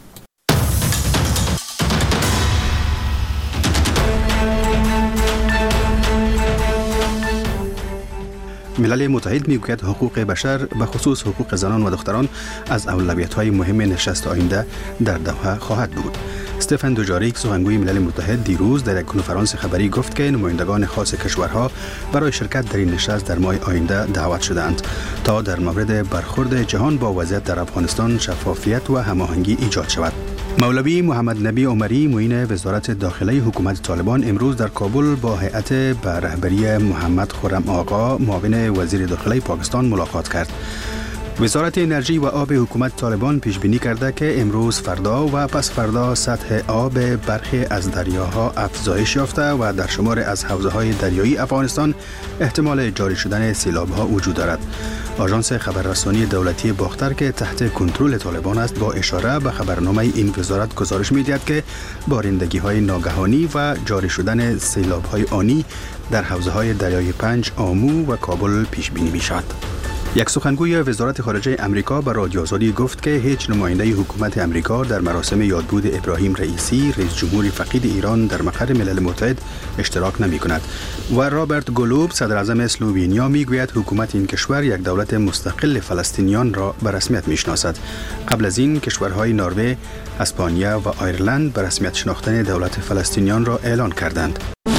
ملل متحد میگوید حقوق بشر به خصوص حقوق زنان و دختران از اولویت‌های مهم نشست آینده در دوحه خواهد بود. استفن دوجاریک سخنگوی ملل متحد دیروز در یک کنفرانس خبری گفت که نمایندگان خاص کشورها برای شرکت در این نشست در ماه آینده دعوت شدند تا در مورد برخورد جهان با وضعیت در افغانستان شفافیت و هماهنگی ایجاد شود. مولوی محمد نبی عمری معین وزارت داخله حکومت طالبان امروز در کابل با هیئت به رهبری محمد خرم آقا معاون وزیر داخله پاکستان ملاقات کرد. وزارت انرژی و آب حکومت طالبان پیش بینی کرده که امروز فردا و پس فردا سطح آب برخی از دریاها افزایش یافته و در شمار از حوزه‌های دریایی افغانستان احتمال جاری شدن سیلاب‌ها وجود دارد. آژانس خبررسانی دولتی باختر که تحت کنترل طالبان است با اشاره به خبرنامه این وزارت گزارش می‌دهد که بارندگی‌های ناگهانی و جاری شدن سیلاب‌های آنی در حوزه‌های دریای پنج، آمو و کابل پیش بینی می‌شود. یک سخنگوی وزارت خارجه امریکا به رادیو آزادی گفت که هیچ نماینده حکومت امریکا در مراسم یادبود ابراهیم رئیسی رئیس جمهور فقید ایران در مقر ملل متحد اشتراک نمی کند و رابرت گلوب صدر اعظم اسلوونیا می گوید حکومت این کشور یک دولت مستقل فلسطینیان را به رسمیت می شناسد. قبل از این کشورهای نروژ، اسپانیا و آیرلند به رسمیت شناختن دولت فلسطینیان را اعلان کردند.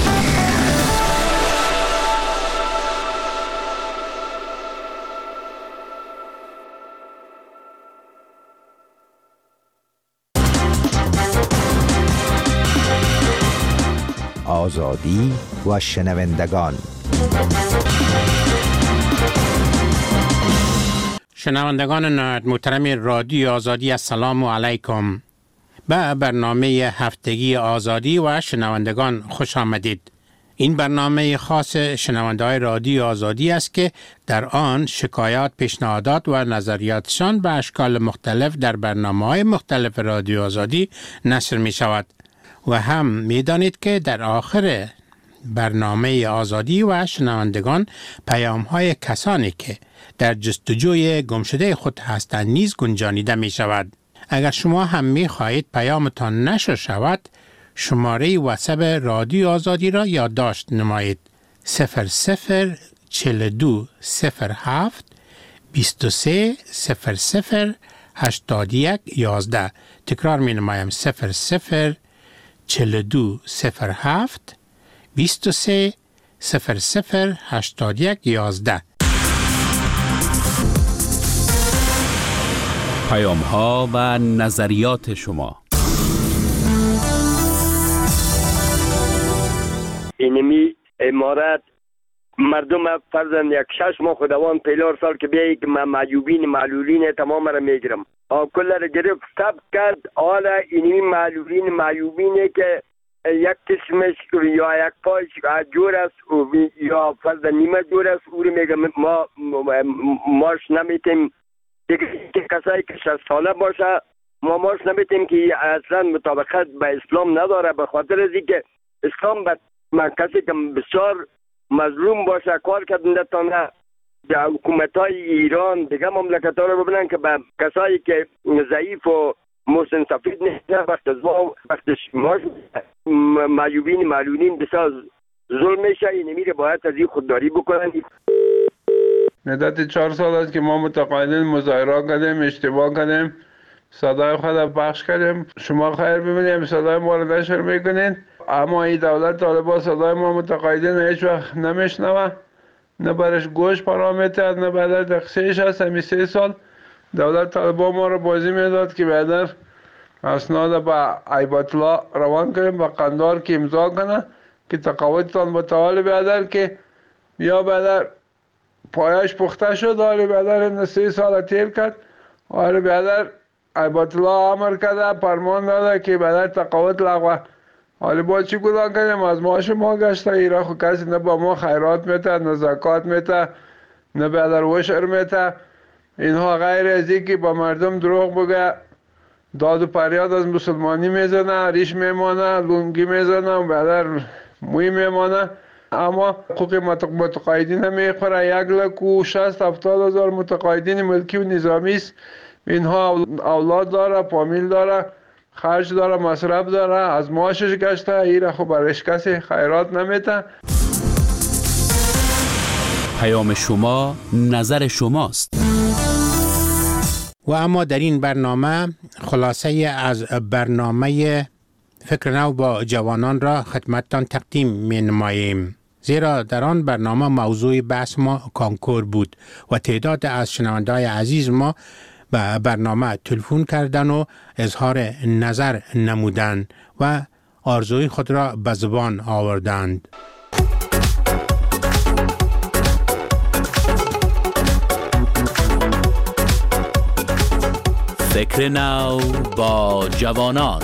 آزادی و شنوندگان. شنوندگان نهایت محترم رادیو آزادی، السلام علیکم. به برنامه هفتگی آزادی و شنوندگان خوش آمدید. این برنامه خاص شنونده‌های رادیو آزادی است که در آن شکایات، پیشنهادات و نظریاتشان به اشکال مختلف در برنامه‌های مختلف رادیو آزادی نشر می شود. و هم می دانید که در آخر برنامه آزادی و شنوندگان پیام های کسانی که در جستجوی گمشده خود هستند نیز گنجانیده می شود. اگر شما هم می خواهید پیامتان نشر شود، شماره واتساپ رادیو آزادی را یادداشت نمایید: صفر صفر چهل و دو صفر هفت بیست و سه صفر صفر هشتاد و یک یازده. تکرار می نمایم: صفر صفر چهل و دو صفر هفت بیست و سه صفر صفر هشتاد و یک یازده. پیام ها و نظریات شما. اینمی امارت مردم فرزند یک شش ماه خداوند پیلار سال که بیایی که من معیوبین معلولین تمام را میگیرم کل را گرفت سب کرد. حالا اینمی معلولین معیوبینه که یک قسمش یا یک پایش جور است یا فرد نیمه جور است او رو میگم ما ماش نمیتیم دیگه که کسایی که شصت ساله باشه ما ماش نمیتیم که اصلا مطابقت به اسلام نداره، به خاطر از اینکه اسلام به کسی که بسیار مظلوم باشه کار کردن تانه در حکومت های ایران دیگه مملکت ها رو ببینن که به کسایی که ضعیف و محسن سفید نیست وقت از ما وقتش ماش معیوبین معلولین بسیار ظلم میشه. این میره باید از این خودداری بکنن. مدت چهار سال است که ما متقاعدین مظاهره کردیم، اشتباه کردیم، صدای خود پخش کردیم. شما خیر ببینیم صدای ما رو نشر میکنین، اما این دولت طالبان صدای ما متقاعدین هیچ وقت نمیشنوه، نه برش گوش پرامیتر نه بعد از تقصیرش هست. همی سه سال دولت طالبان ما رو بازی میداد که بعدر اسناد با عیبت الله روان کنیم با قندار که امضا کنه که تقاعدتان متعال بعدر که یا بعدر پایش پخته شد. حالی بیادر سه سال تیر کرد. حالی بیادر عیبات الله امر کرده، فرمان داده که بیادر تقاوت لغوه. حالی با چی گذار کنیم؟ از معاش ما گشته. ایرا خود کسی نه با ما خیرات میته، نه زکات میته، نه بیادر وشر میته. اینها غیر از این که با مردم دروغ بگه، داد و پریاد از مسلمانی میزنه، ریش میمانه، لونگی میزنه و بیادر موی میمانه. اما حقوق متقاعدین میخوره. یک لک و شست هفتاد هزار متقاعدین ملکی و نظامی است. اینها اولاد داره، فامیل داره، خرج داره، مصرف داره، از معاشش گشته. ایره خب برش کسی خیرات نمیته. پیام شما نظر شماست. و اما در این برنامه خلاصه از برنامه فکر نو با جوانان را خدمتتان تقدیم می نماییم. زیرا در آن برنامه موضوع بحث ما کانکور بود و تعداد از شنونده‌های عزیز ما به برنامه تلفن کردن و اظهار نظر نمودند و آرزوی خود را به زبان آوردند. فکر نو با جوانان.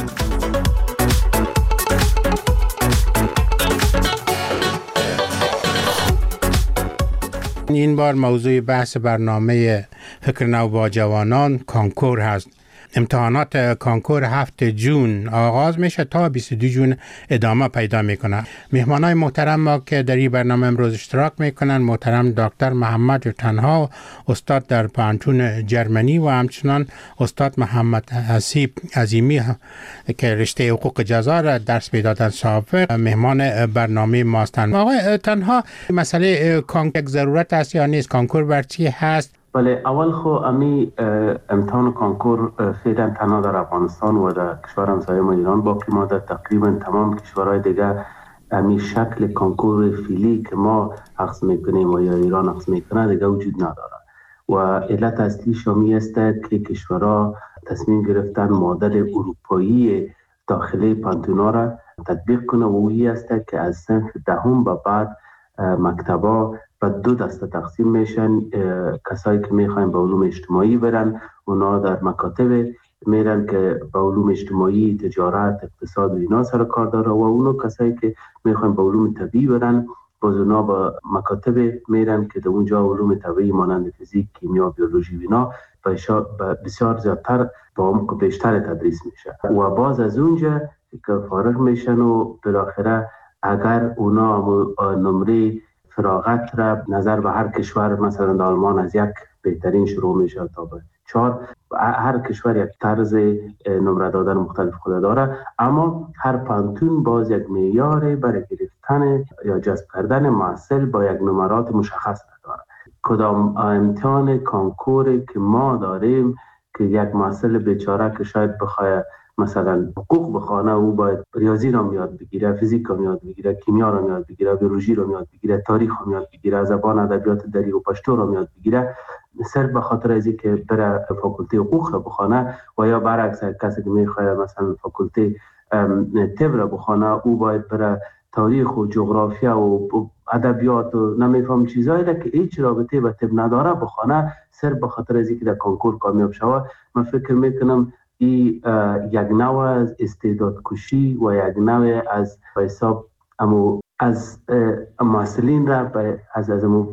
این بار موضوع بحث برنامه فکر نو با جوانان کانکور هست. امتحانات کانکور هفت جون آغاز میشه تا بیست و دو جون ادامه پیدا میکنه. مهمانای محترم ما که در این برنامه امروز اشتراک میکنن محترم دکتر محمد تنها، استاد در پانتون جرمنی، و همچنان استاد محمد حسیب عظیمی که رشته حقوق جزا را درس میدادن سابق مهمان برنامه ماستن. آقای تنها، مسئله کانکور ضرورت است یا نیست؟ کانکور بر چی هست؟ بله، اول خو امی امتحان کانکور فعلا تنها در افغانستان و در کشور همسایه ما ایران باقی مانده. تقریبا تمام کشورهای دیگه امی شکل کانکور فعلی که ما اخذ میکنیم و یا ایران اخذ میکنه دیگه وجود نداره و علت اصلی شامی است که کشورها تصمیم گرفتن مدل اروپایی داخلی پانتونا را تطبیق کنه و اویی است که از صنف دهم به بعد مکتبا و دو دسته تقسیم میشن. کسایی که میخواین به علوم اجتماعی برن اونا در مکاتب میرن که به علوم اجتماعی، تجارت، اقتصاد و اینا سر کار داره و اونا کسایی که میخواین به علوم طبیعی برن باز اونا به مکاتب میرن که در اونجا علوم طبیعی مانند فیزیک، کیمیا، بیولوژی و اینا بسیار زیادتر با عمق بیشتر تدریس میشه و باز از اونجا که فارغ میشن و بالاخره اگر اونا نمره فراغت را نظر به هر کشور، مثلا در آلمان از یک بهترین شروع میشه تا به چهار. هر کشور یک طرز نمره دادن مختلف خود داره، اما هر پانتون باز یک معیار برای گرفتن یا جذب کردن محصل با یک نمرات مشخص داره. کدام امتحان کانکوری که ما داریم که یک محصل بیچاره که شاید بخواد مثلا حقوق بخونه او باید ریاضی را یاد بگیره، فیزیک را یاد بگیره، کیمیا را یاد بگیره، بیولوژی را یاد بگیره، تاریخ را یاد بگیره، زبان ادبیات دری و پشتو را یاد بگیره، صرف به خاطر از اینکه بره فاکولته حقوق را بخونه و یا برعکس کسی که میخواد مثلا فاکولته طب را بخونه او باید بره تاریخ و جغرافیا و ادبیات و نمیفهم چیزایی را که هیچ رابطه به طب نداره بخونه صرف به خاطر از اینکه در کانکور کامیاب شود. من فکر میکنم این یک نوع از استعداد کشی و یک نوع از حساب امو از محصلین را از از امو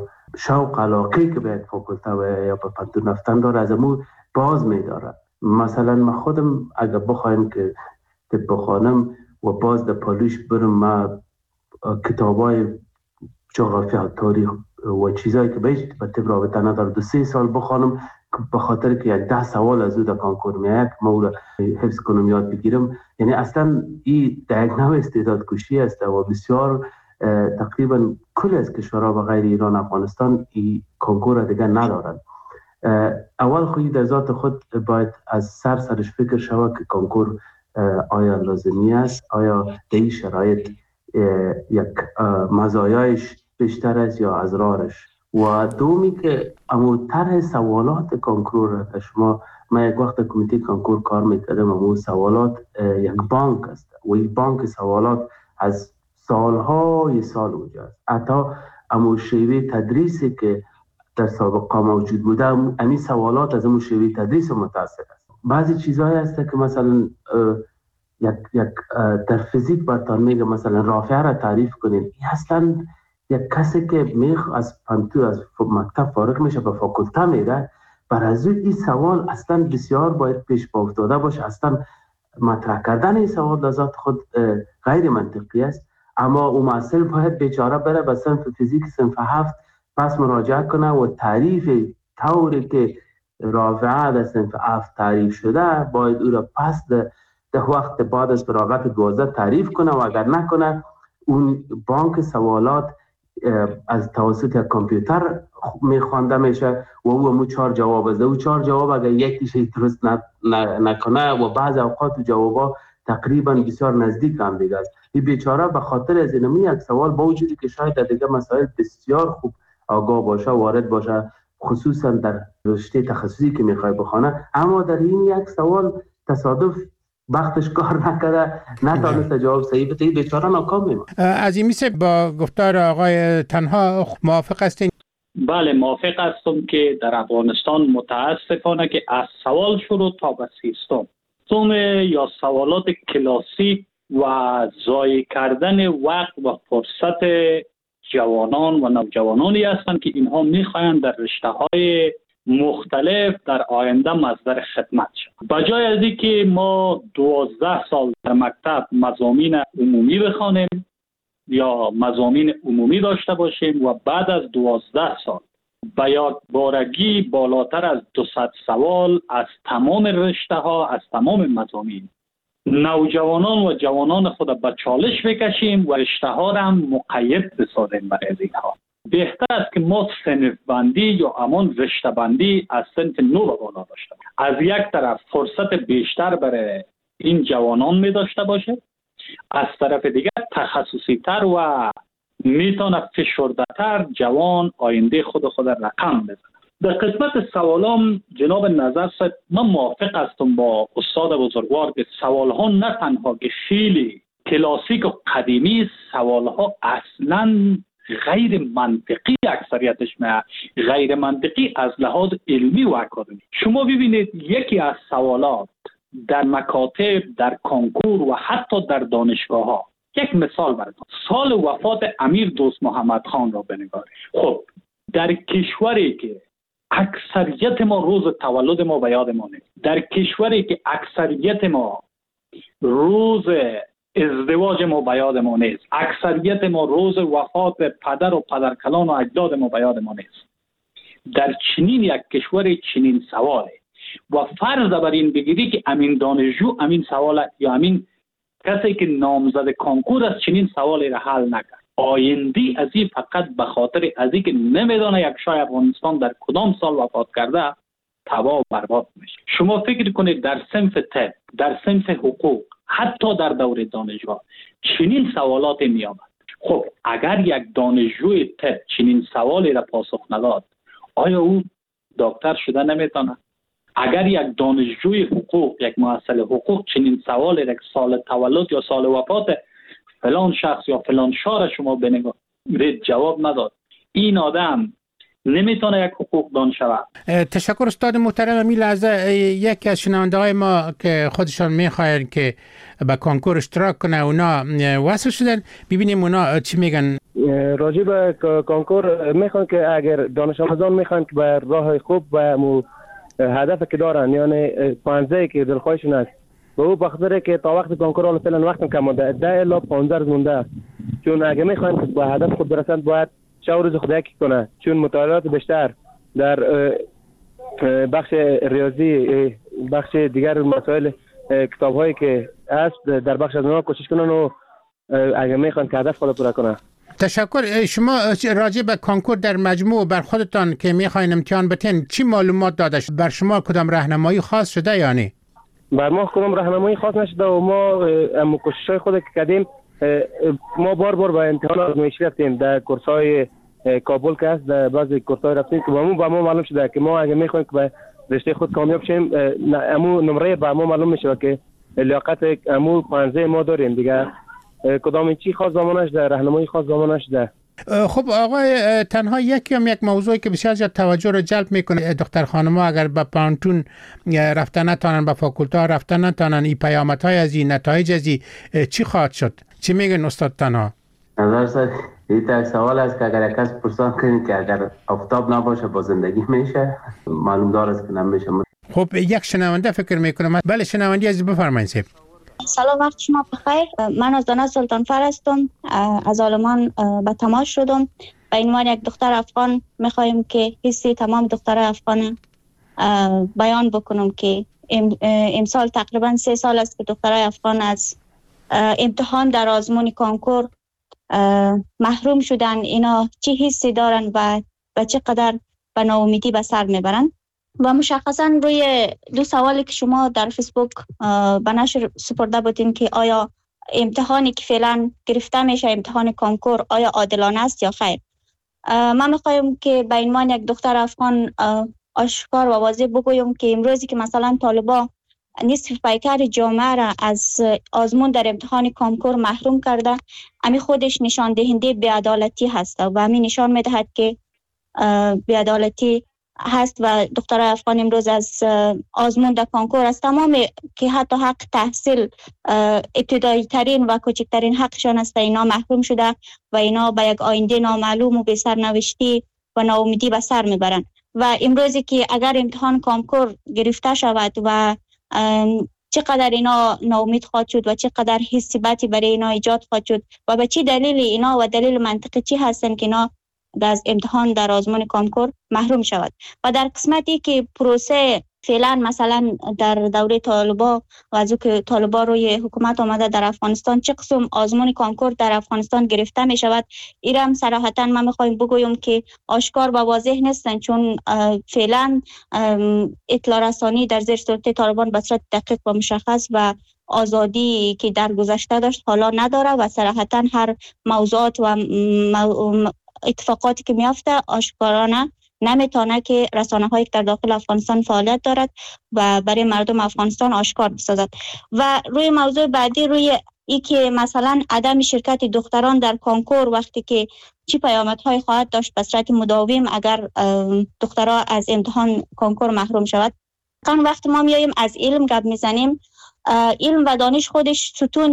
شوق علاقه که به یک فاکولته و یا به پانتون رفتن داره از امو باز میداره. مثلا من خودم اگر بخوایم که طب بخوانم و باز در پالوش برم ما کتابای جغرافیا، تاریخ و چیزایی که بهش به طب رابطه نداره دو سه سال بخوانم به خاطر که یک ده سوال از او در کانکور میاد ما او را حفظ کنم یاد بگیرم. یعنی اصلا این در یک نوع استعداد کشی است و بسیار تقریبا کل از کشورها و غیر ایران افغانستان این کانکور دیگه ندارن. اول خودی در ذات خود باید از سر سرش فکر شود که کانکور آیا لازمی است، آیا در این شرایط یک مزایایش بیشتر است یا اضرارش. و دومی که اما طرح سوالات کانکور که شما من یک وقت کمیته کانکور کار میکردم اما سوالات یک بانک است و این بانک سوالات از سالهای سال وجود است. حتی اما شیوه تدریسی که در سابقه موجود بوده همین سوالات از همون شیوه تدریس متأثر است. بعضی چیزهایی هست که مثلا یک یک در فیزیک براتون میگه مثلا رافعه را تعریف کنین، این اصلا یک کسی که میخ از پنتو از مکتب فارغ میشه به فاکولته میره، بر از این سوال اصلا بسیار باید پیش پا افتاده باشه. اصلا مطرح کردن این سوال در ذات خود غیر منطقی است، اما اون محصل باید بیچاره بره به صنف فیزیک صنف هفت پس مراجعه کنه و تعریف طوری که رافعه در صنف هفت تعریف شده باید او را پس ده, ده وقت بعد از فراغت دوازده تعریف کنه و اگر نکنه اون بانک سوالات از توسط یک کامپیوتر میخوانده میشه و او همون چهار جواب است. او چهار جواب اگر یکیش درست نکنه و بعض اوقات جوابا تقریبا بسیار نزدیک هم دیگه است. این بیچاره به خاطر از اینمی یک سوال با وجودی که شاید در دیگه مسائل بسیار خوب آگاه باشه وارد باشه، خصوصا در رشته تخصصی که میخوای بخونه، اما در این یک سوال تصادف وقتش کار نکرده نتونست جواب صحیح بده، بیچاره ناکام میمونه. از این میشه با گفتار آقای تنها موافق هستین؟ بله موافق هستم که در افغانستان متاسفانه که از سوال شروع تا به سیستم سوم یا سوالات کلاسیک و ضایع کردن وقت و فرصت جوانان و نوجوانانی هستند که اینها میخواهند در رشته‌های مختلف در آینده مصدر خدمت شد. بجای از اینکه ما دوازده سال در مکتب مضامین عمومی بخوانیم یا مضامین عمومی داشته باشیم و بعد از دوازده سال به یادبارگی بالاتر از دویست سوال از تمام رشته ها از تمام مضامین نوجوانان و جوانان خود به چالش بکشیم و رشته ها را هم مقید بسازیم برای اینها. بهتر است که ما صنف بندی یا همان رشته بندی از صنف نو به بالا داشته باشیم. از یک طرف فرصت بیشتر برای این جوانان می داشته باشه، از طرف دیگر تخصصی تر و میتونه فشرده تر جوان آینده خود خود رقم بزنه. در قسمت سوالام جناب نظر صاحب من موافق هستم با استاد بزرگوار که سوالها نه تنها که خیلی کلاسیک و قدیمی، سوالها اصلا غیر منطقی اکثریتش نه غیر منطقی از لحاظ علمی و اکادمی. شما ببینید یکی از سوالات در مکاتب در کنکور و حتی در دانشگاه ها، یک مثال براتون، سال وفات امیر دوست محمد خان را بنگارید. خب در کشوری که اکثریت ما روز تولد ما به یادمونه، در کشوری که اکثریت ما روز ازدواج ما به یاد ما نیست، اکثریت ما روز وفات پدر و پدرکلان و اجداد ما به یاد ما نیست، در چنین یک کشور چنین سواله و فرض بر این بگیری که امین دانشجو امین سوال یا امین کسی که نامزد کنکور است چنین سوالی را حل نکرد، آیندی از این فقط به خاطر از این که نمیدانه یک شاه افغانستان در کدام سال وفات کرده تباه و برباد میشه. شما فکر کنید در صنف طب، در صنف حقوق، حتی در دوره دانشگاه چنین سوالاتی می آمد. خب اگر یک دانشجوی طب چنین سوالی را پاسخ نداد آیا او دکتر شده نمیتونه؟ اگر یک دانشجوی حقوق، یک محصل حقوق چنین سوالی را سال تولد یا سال وفات فلان شخص یا فلان شاه شما بنگارید جواب نداد، این آدم نمیتونه یک حقوق دان شود. تشکر استاد محترم. می لحظه یکی از شنونده های ما که خودشان میخواین که به کنکور اشتراک کنه اونا وصل شدن، ببینیم اونا چی میگن. راجع به کنکور میخوان که اگر دانش آموزان میخوان که به راه خوب و هدف که دارن یعنی پانزده که دلخواهشون است و او بخاطر که تا وقت کنکور حالا فعلا وقت کم مونده ده الی پانزده روز مونده، چون اگه میخوان که به هدف خود برسند باید شب روز خود یکی کنه، چون مطالعات بیشتر در بخش ریاضی بخش دیگر مسائل کتاب هایی که هست در بخش از اونها کوشش کنن و اگه میخوان که هدف خود پورا کنه. تشکر. شما راجع به کنکور در مجموع بر خودتان که میخواین امتحان بتین چی معلومات داده شد؟ بر شما کدام راهنمایی خاص شده یا نه؟ بر ما کدام راهنمایی خاص نشده و ما ام کوشش‌های خود که کردیم، ما بار بار به امتحان آزمایشی رفتیم در کورس‌های کابل که هست، در بعضی کورس‌های رفتیم که با ما با ما معلوم شده که ما اگه میخوایم که به رشته خود کامیاب شیم امو نمره با ما معلوم میشه که لیاقت امو پانزده ما داریم دیگه. کدام چی خاص زمانش در راهنمایی خاص زمانش ده. خب آقای، تنها یکی هم یک موضوعی که بسیار زیاد توجه رو جلب میکنه، دختر خانم‌ها اگر به پانتون رفتن نتانن، به فاکولته رفتن نتانن، این پیامدهای از این، نتایج از این چی خواهد شد؟ چی میگن استاد تنها؟ نظر سر این سوال است که اگر کس پرسان کنید که اگر آفتاب نباشه با زندگی میشه، معلوم دار است که نمیشه. خب یک شنونده فکر میکنم. بله شنوندی از بفرمایید. سلام، وقت شما بخیر. من از دانش سلطانفر هستم، از آلمان به تماس شدم. به عنوان یک دختر افغان میخوایم که حسی تمام دخترای افغان بیان بکنم که امسال تقریبا سه سال است که دخترای افغان از امتحان در آزمون کانکور محروم شدن. اینا چه حسی دارن و به چقدر به ناامیدی به سر میبرن. و مشخصا روی دو سوالی که شما در فیسبوک به نشر سپرده بودین که آیا امتحانی که فعلا گرفته میشه، امتحان کانکور، آیا عادلانه است یا خیر، من میخوایم که به عنوان یک دختر افغان آشکار و واضح بگویم که امروزی که مثلا طالبا نصف پیکر جامعه را از آزمون در امتحان کانکور محروم کرده، امی خودش نشان دهنده بی‌عدالتی هست و همین نشان میدهد که بی‌عدالتی هست و دخترای افغان امروز از آزمون در کانکور از تمام که حتی حق تحصیل ابتدایی ترین و کوچکترین حقشان است اینا محروم شده و اینا به یک آینده نامعلوم و به سرنوشتی و ناامیدی به سر میبرند. و امروزی که اگر امتحان کانکور گرفته شود و چقدر اینا ناامید خواهد شد و چقدر حسی بدی برای اینا ایجاد خواهد شد و به چی دلیل اینا و دلیل منطقی چی هستن که اینا از امتحان در آزمون کانکور محروم شود. و در قسمتی که پروسه فعلا مثلا در دوره طالبا و از که طالبا روی حکومت آمده در افغانستان چه قسم آزمون کانکور در افغانستان گرفته می شود، ایرم صراحتا من میخوایم بگویم که آشکار و واضح نیستن، چون فعلا اطلاع رسانی در زیر سلطه طالبان به صورت دقیق و مشخص و آزادی که در گذشته داشت حالا نداره و صراحتا هر موضوعات و مو... اتفاقاتی که میافته آشکارانه نمیتونه که رسانه هایی که در داخل افغانستان فعالیت دارد و برای مردم افغانستان آشکار بسازد. و روی موضوع بعدی، روی ای که مثلا عدم شرکت دختران در کانکور وقتی که چی پیامدهای خواهد داشت به صورت مداوم اگر دخترها از امتحان کانکور محروم شود. کان وقتی ما میاییم از علم گپ میزنیم، علم و دانش خودش ستون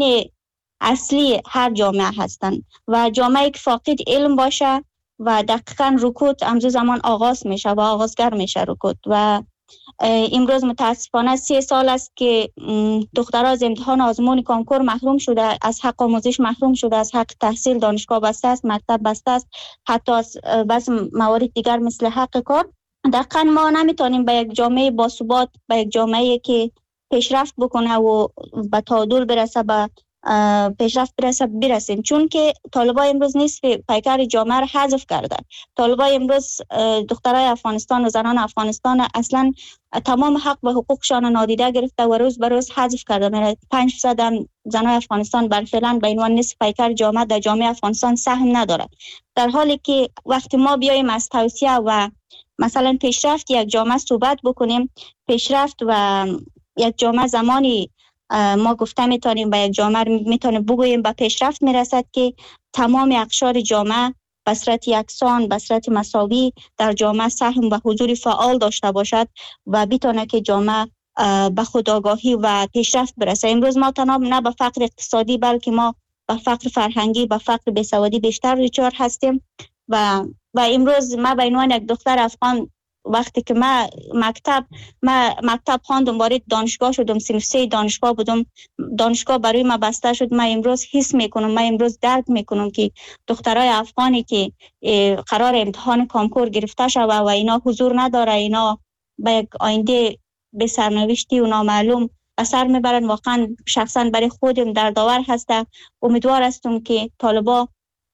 اصلی هر جامعه هستند و جامعه که فاقد علم باشه و دقیقاً رکود امروز زمان آغاز میشه و آغازگر میشه رکود. و امروز متاسفانه سه سال است که دخترها از امتحان آزمون کانکور محروم شده، از حق آموزش محروم شده، از حق تحصیل، دانشگاه بسته است، مکتب بسته است، حتی از بعض موارد دیگر مثل حق کار. دقیقاً ما نمیتونیم به یک جامعه باثبات، به یک جامعه که پیشرفت بکنه و به تعادل برسه، به پیشرفت برسه برسیم، چون که طالبا امروز نصف پیکر جامعه را حذف کردن. طالبا امروز دخترای افغانستان و زنان افغانستان اصلا تمام حق و حقوقشان نادیده گرفته و روز به روز حذف کردن. پنج درصد زنان افغانستان بر فعلا به عنوان نصف پیکر جامعه در جامعه افغانستان سهم ندارد، در حالی که وقتی ما بیایم از توسعه و مثلا پیشرفت یک جامعه صحبت بکنیم، پیشرفت و یک جامعه زمانی ما گفته میتونیم به یک جامعه میتونیم بگوییم به پیشرفت میرسد که تمام اقشار جامعه به صورت یکسان، به صورت مساوی در جامعه سهم و حضور فعال داشته باشد و بتونه که جامعه به خودآگاهی و پیشرفت برسه. امروز ما تنها نه به فقر اقتصادی بلکه ما به فقر فرهنگی، به فقر بیسوادی بیشتر دچار هستیم. و و امروز ما به عنوان یک دختر افغان وقتی که ما مکتب ما مکتب خواندم، وارد دانشگاه شدم، صنف سه دانشگاه بودم، دانشگاه برای ما بسته شد، ما امروز حس میکنم، ما امروز درک میکنم که دخترای افغانی که قرار امتحان کانکور گرفته شده و اینا حضور نداره، اینا به یک آینده به سرنوشتی و نامعلوم اثر میبرن. واقعا شخصا برای خودم دردآور هسته. امیدوار هستم که طالبا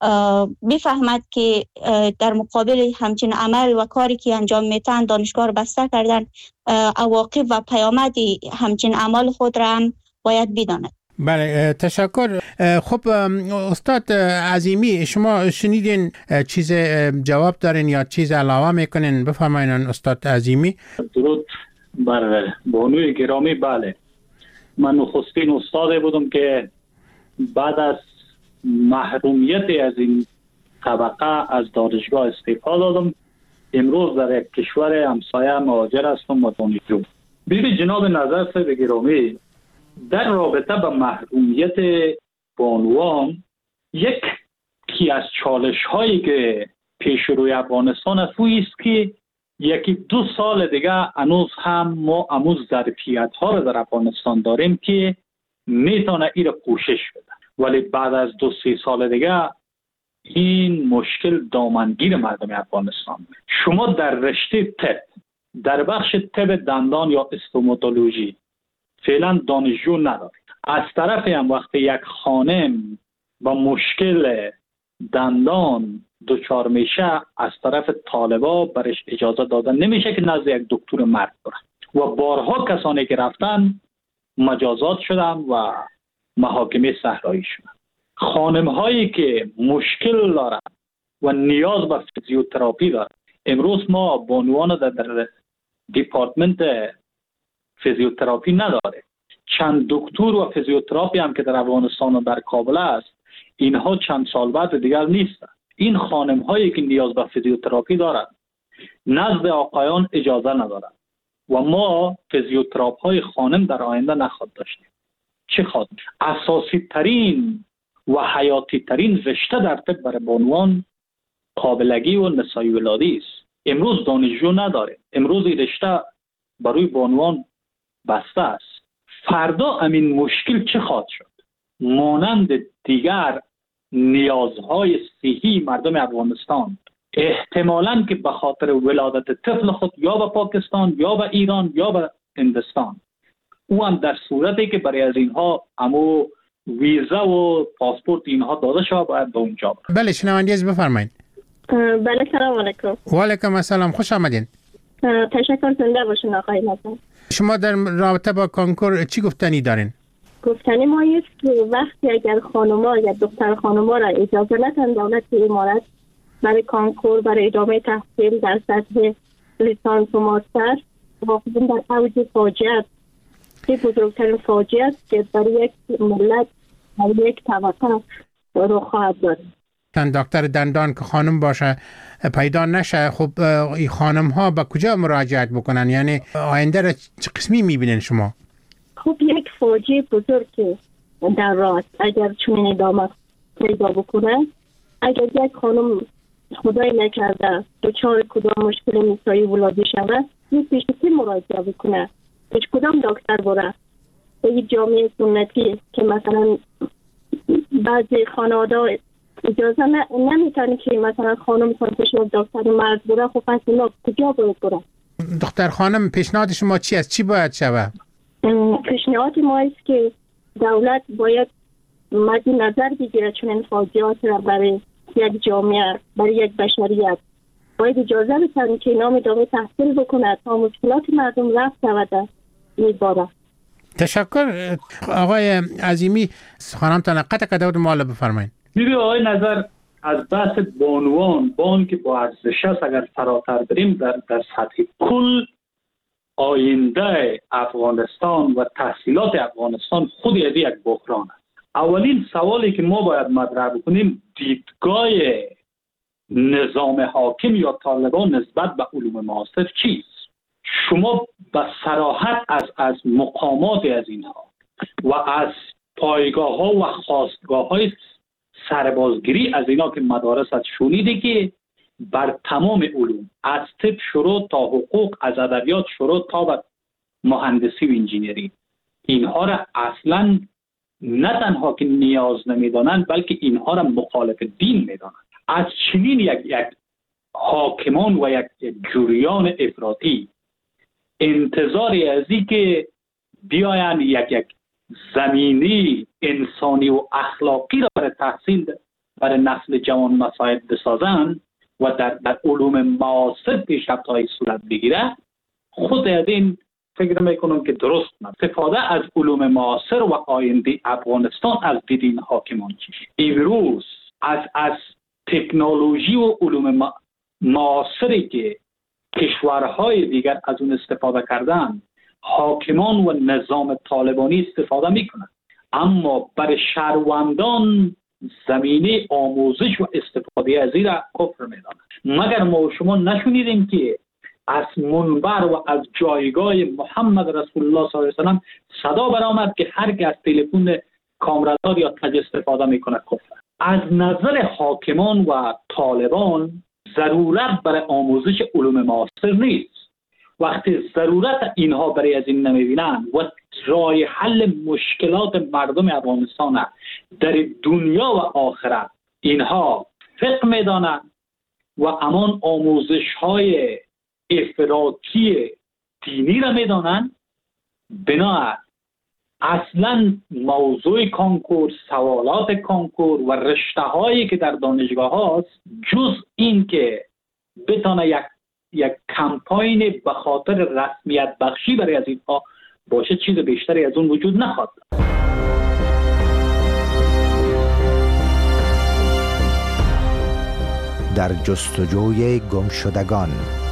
بفهمد که در مقابل همچین عمل و کاری که انجام میتن دانشگاه رو بسته کردن، عواقب و پیامد همچین عمل خود را هم باید بداند. بله تشکر. خب استاد عظیمی، شما شنیدین چیز جواب دارین یا چیز علاوه میکنین؟ بفرمایین استاد عظیمی. درود بر بانوی گرامی. بله، من نخستین استاد بودم که بعد از محرومیت از این طبقه از دانشگاه استعفا دادم. امروز در یک کشور همسایه مهاجر هستم و دانشجو. ببین جناب نظر صاحب گرامی، در رابطه با محرومیت بانوان، یکی از چالش هایی که پیش روی افغانستان است او است که یکی دو سال دیگه هنوز هم ما هنوز ظرفیت ها رو در افغانستان داریم که میتونه این رو پوشش بده، ولی بعد از دو سه سال دیگه این مشکل دامنگیر مردم افغانستان. شما در رشته طب، در بخش طب دندان یا استوماتولوژی فعلا دانشجو ندارید. از طرف هم وقتی یک خانم با مشکل دندان دچار میشه، از طرف طالبا برش اجازه داده نمیشه که نزد یک دکتر مرد بره و بارها کسانی که رفتن مجازات شدن و محاکمه صحرایی شدن. خانم هایی که مشکل دارن و نیاز به فیزیوتراپی دارن، امروز ما بانوان در, در دیپارتمنت فیزیوتراپی نداره. چند دکتر و فیزیوتراپی هم که در افغانستان و در کابل است، اینها چند سال بعد دیگر نیستن. این خانم هایی که نیاز به فیزیوتراپی دارن نزد آقایان اجازه ندارن و ما فیزیوتراپ های خانم در آینده نخواهد داشتیم. چه خواهد؟ اساسی ترین و حیاتی ترین رشته در طب برای بانوان قابلگی و نسایی ولادی است. امروز دانشجو نداره، امروز این رشته برای بانوان بسته است. فردا همین مشکل چه خواهد شد؟ مانند دیگر نیازهای صحی مردم افغانستان احتمالاً که به خاطر ولادت طفل خود یا به پاکستان یا به ایران یا به هندستان، او هم در صورتی که برای از اینها امو ویزا و پاسپورت اینها داده شود باید به اونجا برد. بله شنوندی از بفرمایید. بله سلام علیکم. و علیکم السلام، خوش آمدین. تشکر، زنده باشین آقای نظر. شما در رابطه با کنکور چی گفتنی دارین؟ گفتنی ما است که وقتی اگر خانوما یا دختر خانوما را اجازه ندن دولت امارات برای کنکور برای ادامه تحصیل در سطح لیسانس و ماستر، واقعا در اوج فاجعه است. این بزرگترین فاجعه است که برای یک ملت برای یک طبقه رخ خواهد داد. دکتر دندان که خانم باشه پیدا نشه، خب این خانم ها به کجا مراجعت بکنن؟ یعنی آینده را چه قسمی میبینین شما؟ خب یک فاجعه بزرگ که در راه است اگر چنین ادامه پیدا بکنه. اگر یک خانم خدای نکرده دچار کدام مشکل نسایی ولادی شود، یک پیش که مراجعه بکنه، هیچ کدام دکتر بره. یک جامعه سنتی که مثلا بعضی خانواده اجازه نمیتونه که مثلا خانم پیش دکتر مرد بره، خب پس اونا کجا باید بره؟ دختر خانم پیشنهاد شما چی است؟ چی باید شود؟ پیشنهاد ما است که دولت باید مد نظر بگیره چون فاجعات را برای یک جامعه، برای یک بشریت باید اجازه بکنه که نام ادامه تحصیل بکنه تا مشکلات مردم رفع شود. میباره. تشکر آقای عظیمی. خانمتان قطع قدود مال بفرمایید. ببین آقای نظر، از بحث بانوان بان که با ارزش است اگر فراتر بریم در, در سطح کل آینده افغانستان و تحصیلات افغانستان خود از یک بحران است. اولین سوالی که ما باید مطرح بکنیم دیدگاه نظام حاکم یا طالبان نسبت به علوم معاصر چیست؟ شما به صراحت از از مقامات از اینها و از پایگاه ها و خواستگاه های سربازگیری از اینا که مدارس شنیده که بر تمام علوم از طب شروع تا حقوق، از ادبیات شروع تا به مهندسی و انجینری، اینها را اصلا نه تنها که نیاز نمیدانند بلکه اینها را مخالف دین میدانند. از چنین یک یک حاکمان و یک, یک جریان افراطی انتظاری از این که بیاین یک یک زمینی انسانی و اخلاقی را برای تحصیل برای نسل جوان مساعد بسازند و در, در علوم معاصر پیشرفت‌های صورت بگیره، خود از این فکر میکنم که درست نه. استفاده از علوم معاصر و آینده افغانستان از دید این حاکمان چیست؟ امروز از از تکنولوژی و علوم معاصری که کشورهای دیگر از اون استفاده کردن، حاکمان و نظام طالبانی استفاده میکنند، اما برای شهروندان زمینه آموزش و استفاده از این را کفر میدانند. مگر ما و شما نشنیدیم که از منبر و از جایگاه محمد رسول الله صلی الله علیه و سلم صدا برآمد که هر کی از تلفن کامرادار یا تج استفاده میکنه کفر. از نظر حاکمان و طالبان ضرورت برای آموزش علوم معاصر نیست. وقتی ضرورت اینها برای از این نمیبینن و راه حل مشکلات مردم افغانستان در دنیا و آخرت اینها فقه میدانند و امان آموزش های افراطی دینی را میدانند، بنا اصلا موضوع کانکور، سوالات کانکور و رشته هایی که در دانشگاه هاست جز این که بتانه یک یک کمپاین به خاطر رسمیت بخشی برای از اینها باشه، چیز بیشتری از اون وجود نخواهد. در جستجوی گمشدگان.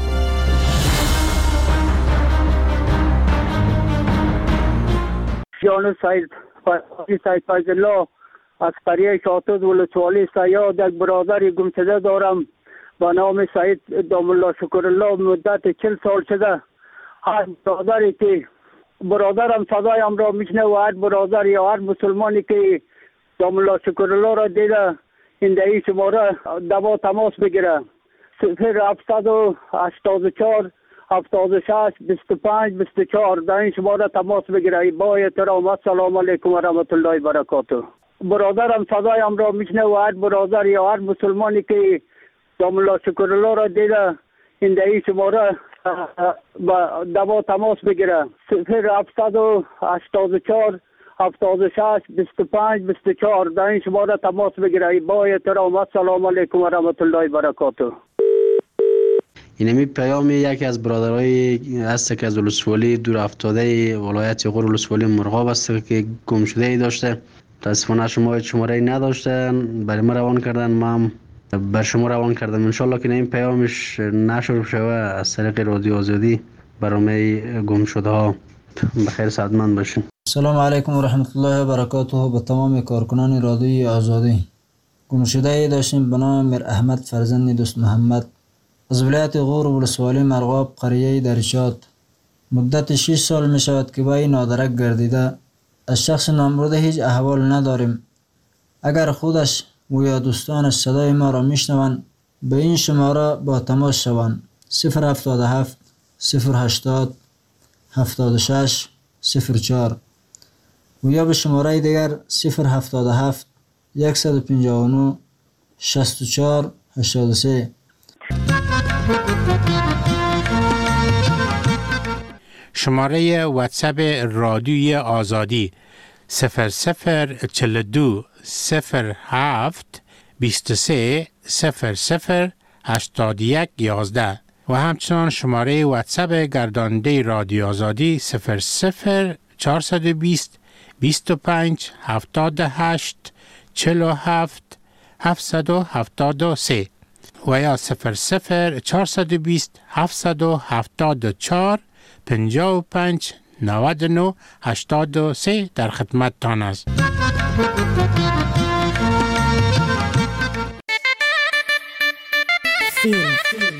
جان سید سید فیض الله از قریه شاطوز ولسوالی سیاد یک برادر گمشده دارم با نام سید دام الله شکر الله. مدت چل سال شده هر برادری که برادرم صدایم را میشنه و هر برادر یا هر مسلمانی که دام الله شکر الله را دیده این دهی شماره دوا تماس بگیره. صفر هفتصد و هشتاد و چهار هفتاد و شش بیست و پنج بیست و چهار در این شماره تماس بگیره. با احترام السلام علیکم و رحمت الله و برکاته. برادرم صدایم را میشنه و هر برادر یا هر مسلمانی که دام الله شکر الله را دیده این دهی شماره با دوا تماس بگیره. صفر هفتصد و هشتاد و چهار هفتاد و شش بیست و پنج بیست و چهار در این شماره تماس بگیره. با احترام السلام علیکم و رحمت الله و برکاته. اینمی پیام یکی از برادرای هست که از ولسوالی دور افتاده ولایت غور ولسوالی مرغاب است که گم شده ای داشته. متاسفانه شما شماره ای نداشتن، برای ما روان کردن، ما بر شما روان کردم. انشالله که این پیامش نشر شوه از طریق رادیو آزادی برنامه گم شده ها. بخیر سعادتمند باشین. سلام علیکم و رحمت الله و برکاته. به تمام کارکنان رادیوی آزادی. گم شده ای داشتیم به نام میر احمد فرزند دوست محمد از ولایت غور ولسوالی مرغاب قریه درشاد. مدت شش سال می شود که با این نادرک گردیده. از شخص نامبرده هیچ احوال نداریم. اگر خودش و یا دوستانش صدای ما را میشنوند به این شماره با تماس شوند. صفر هفتاد و هفت صفر هشتاد هفتاد و شش صفر چهار و یا به شماره دیگر صفر هفتاد و هفت صد و پنجاه و نه شصت و چهار هشتاد و سه. شماره واتساپ رادیوی آزادی صفر صفر چهل و دو صفر هفت بیست و سه صفر صفر هشتاد و یک یازده و همچنان شماره واتساپ گرداننده رادیو آزادی صفر صفر چهارصد و بیست بیست و پنج هفتاد و هشت چهل و هفت هفتصد و هفتاد و سه و یا صفر صفر چهارصد و بیست هفتصد و هفتاد و چهار پنجاه و پنج نود و نه هشتاد و سه در خدمت تان است. فیلم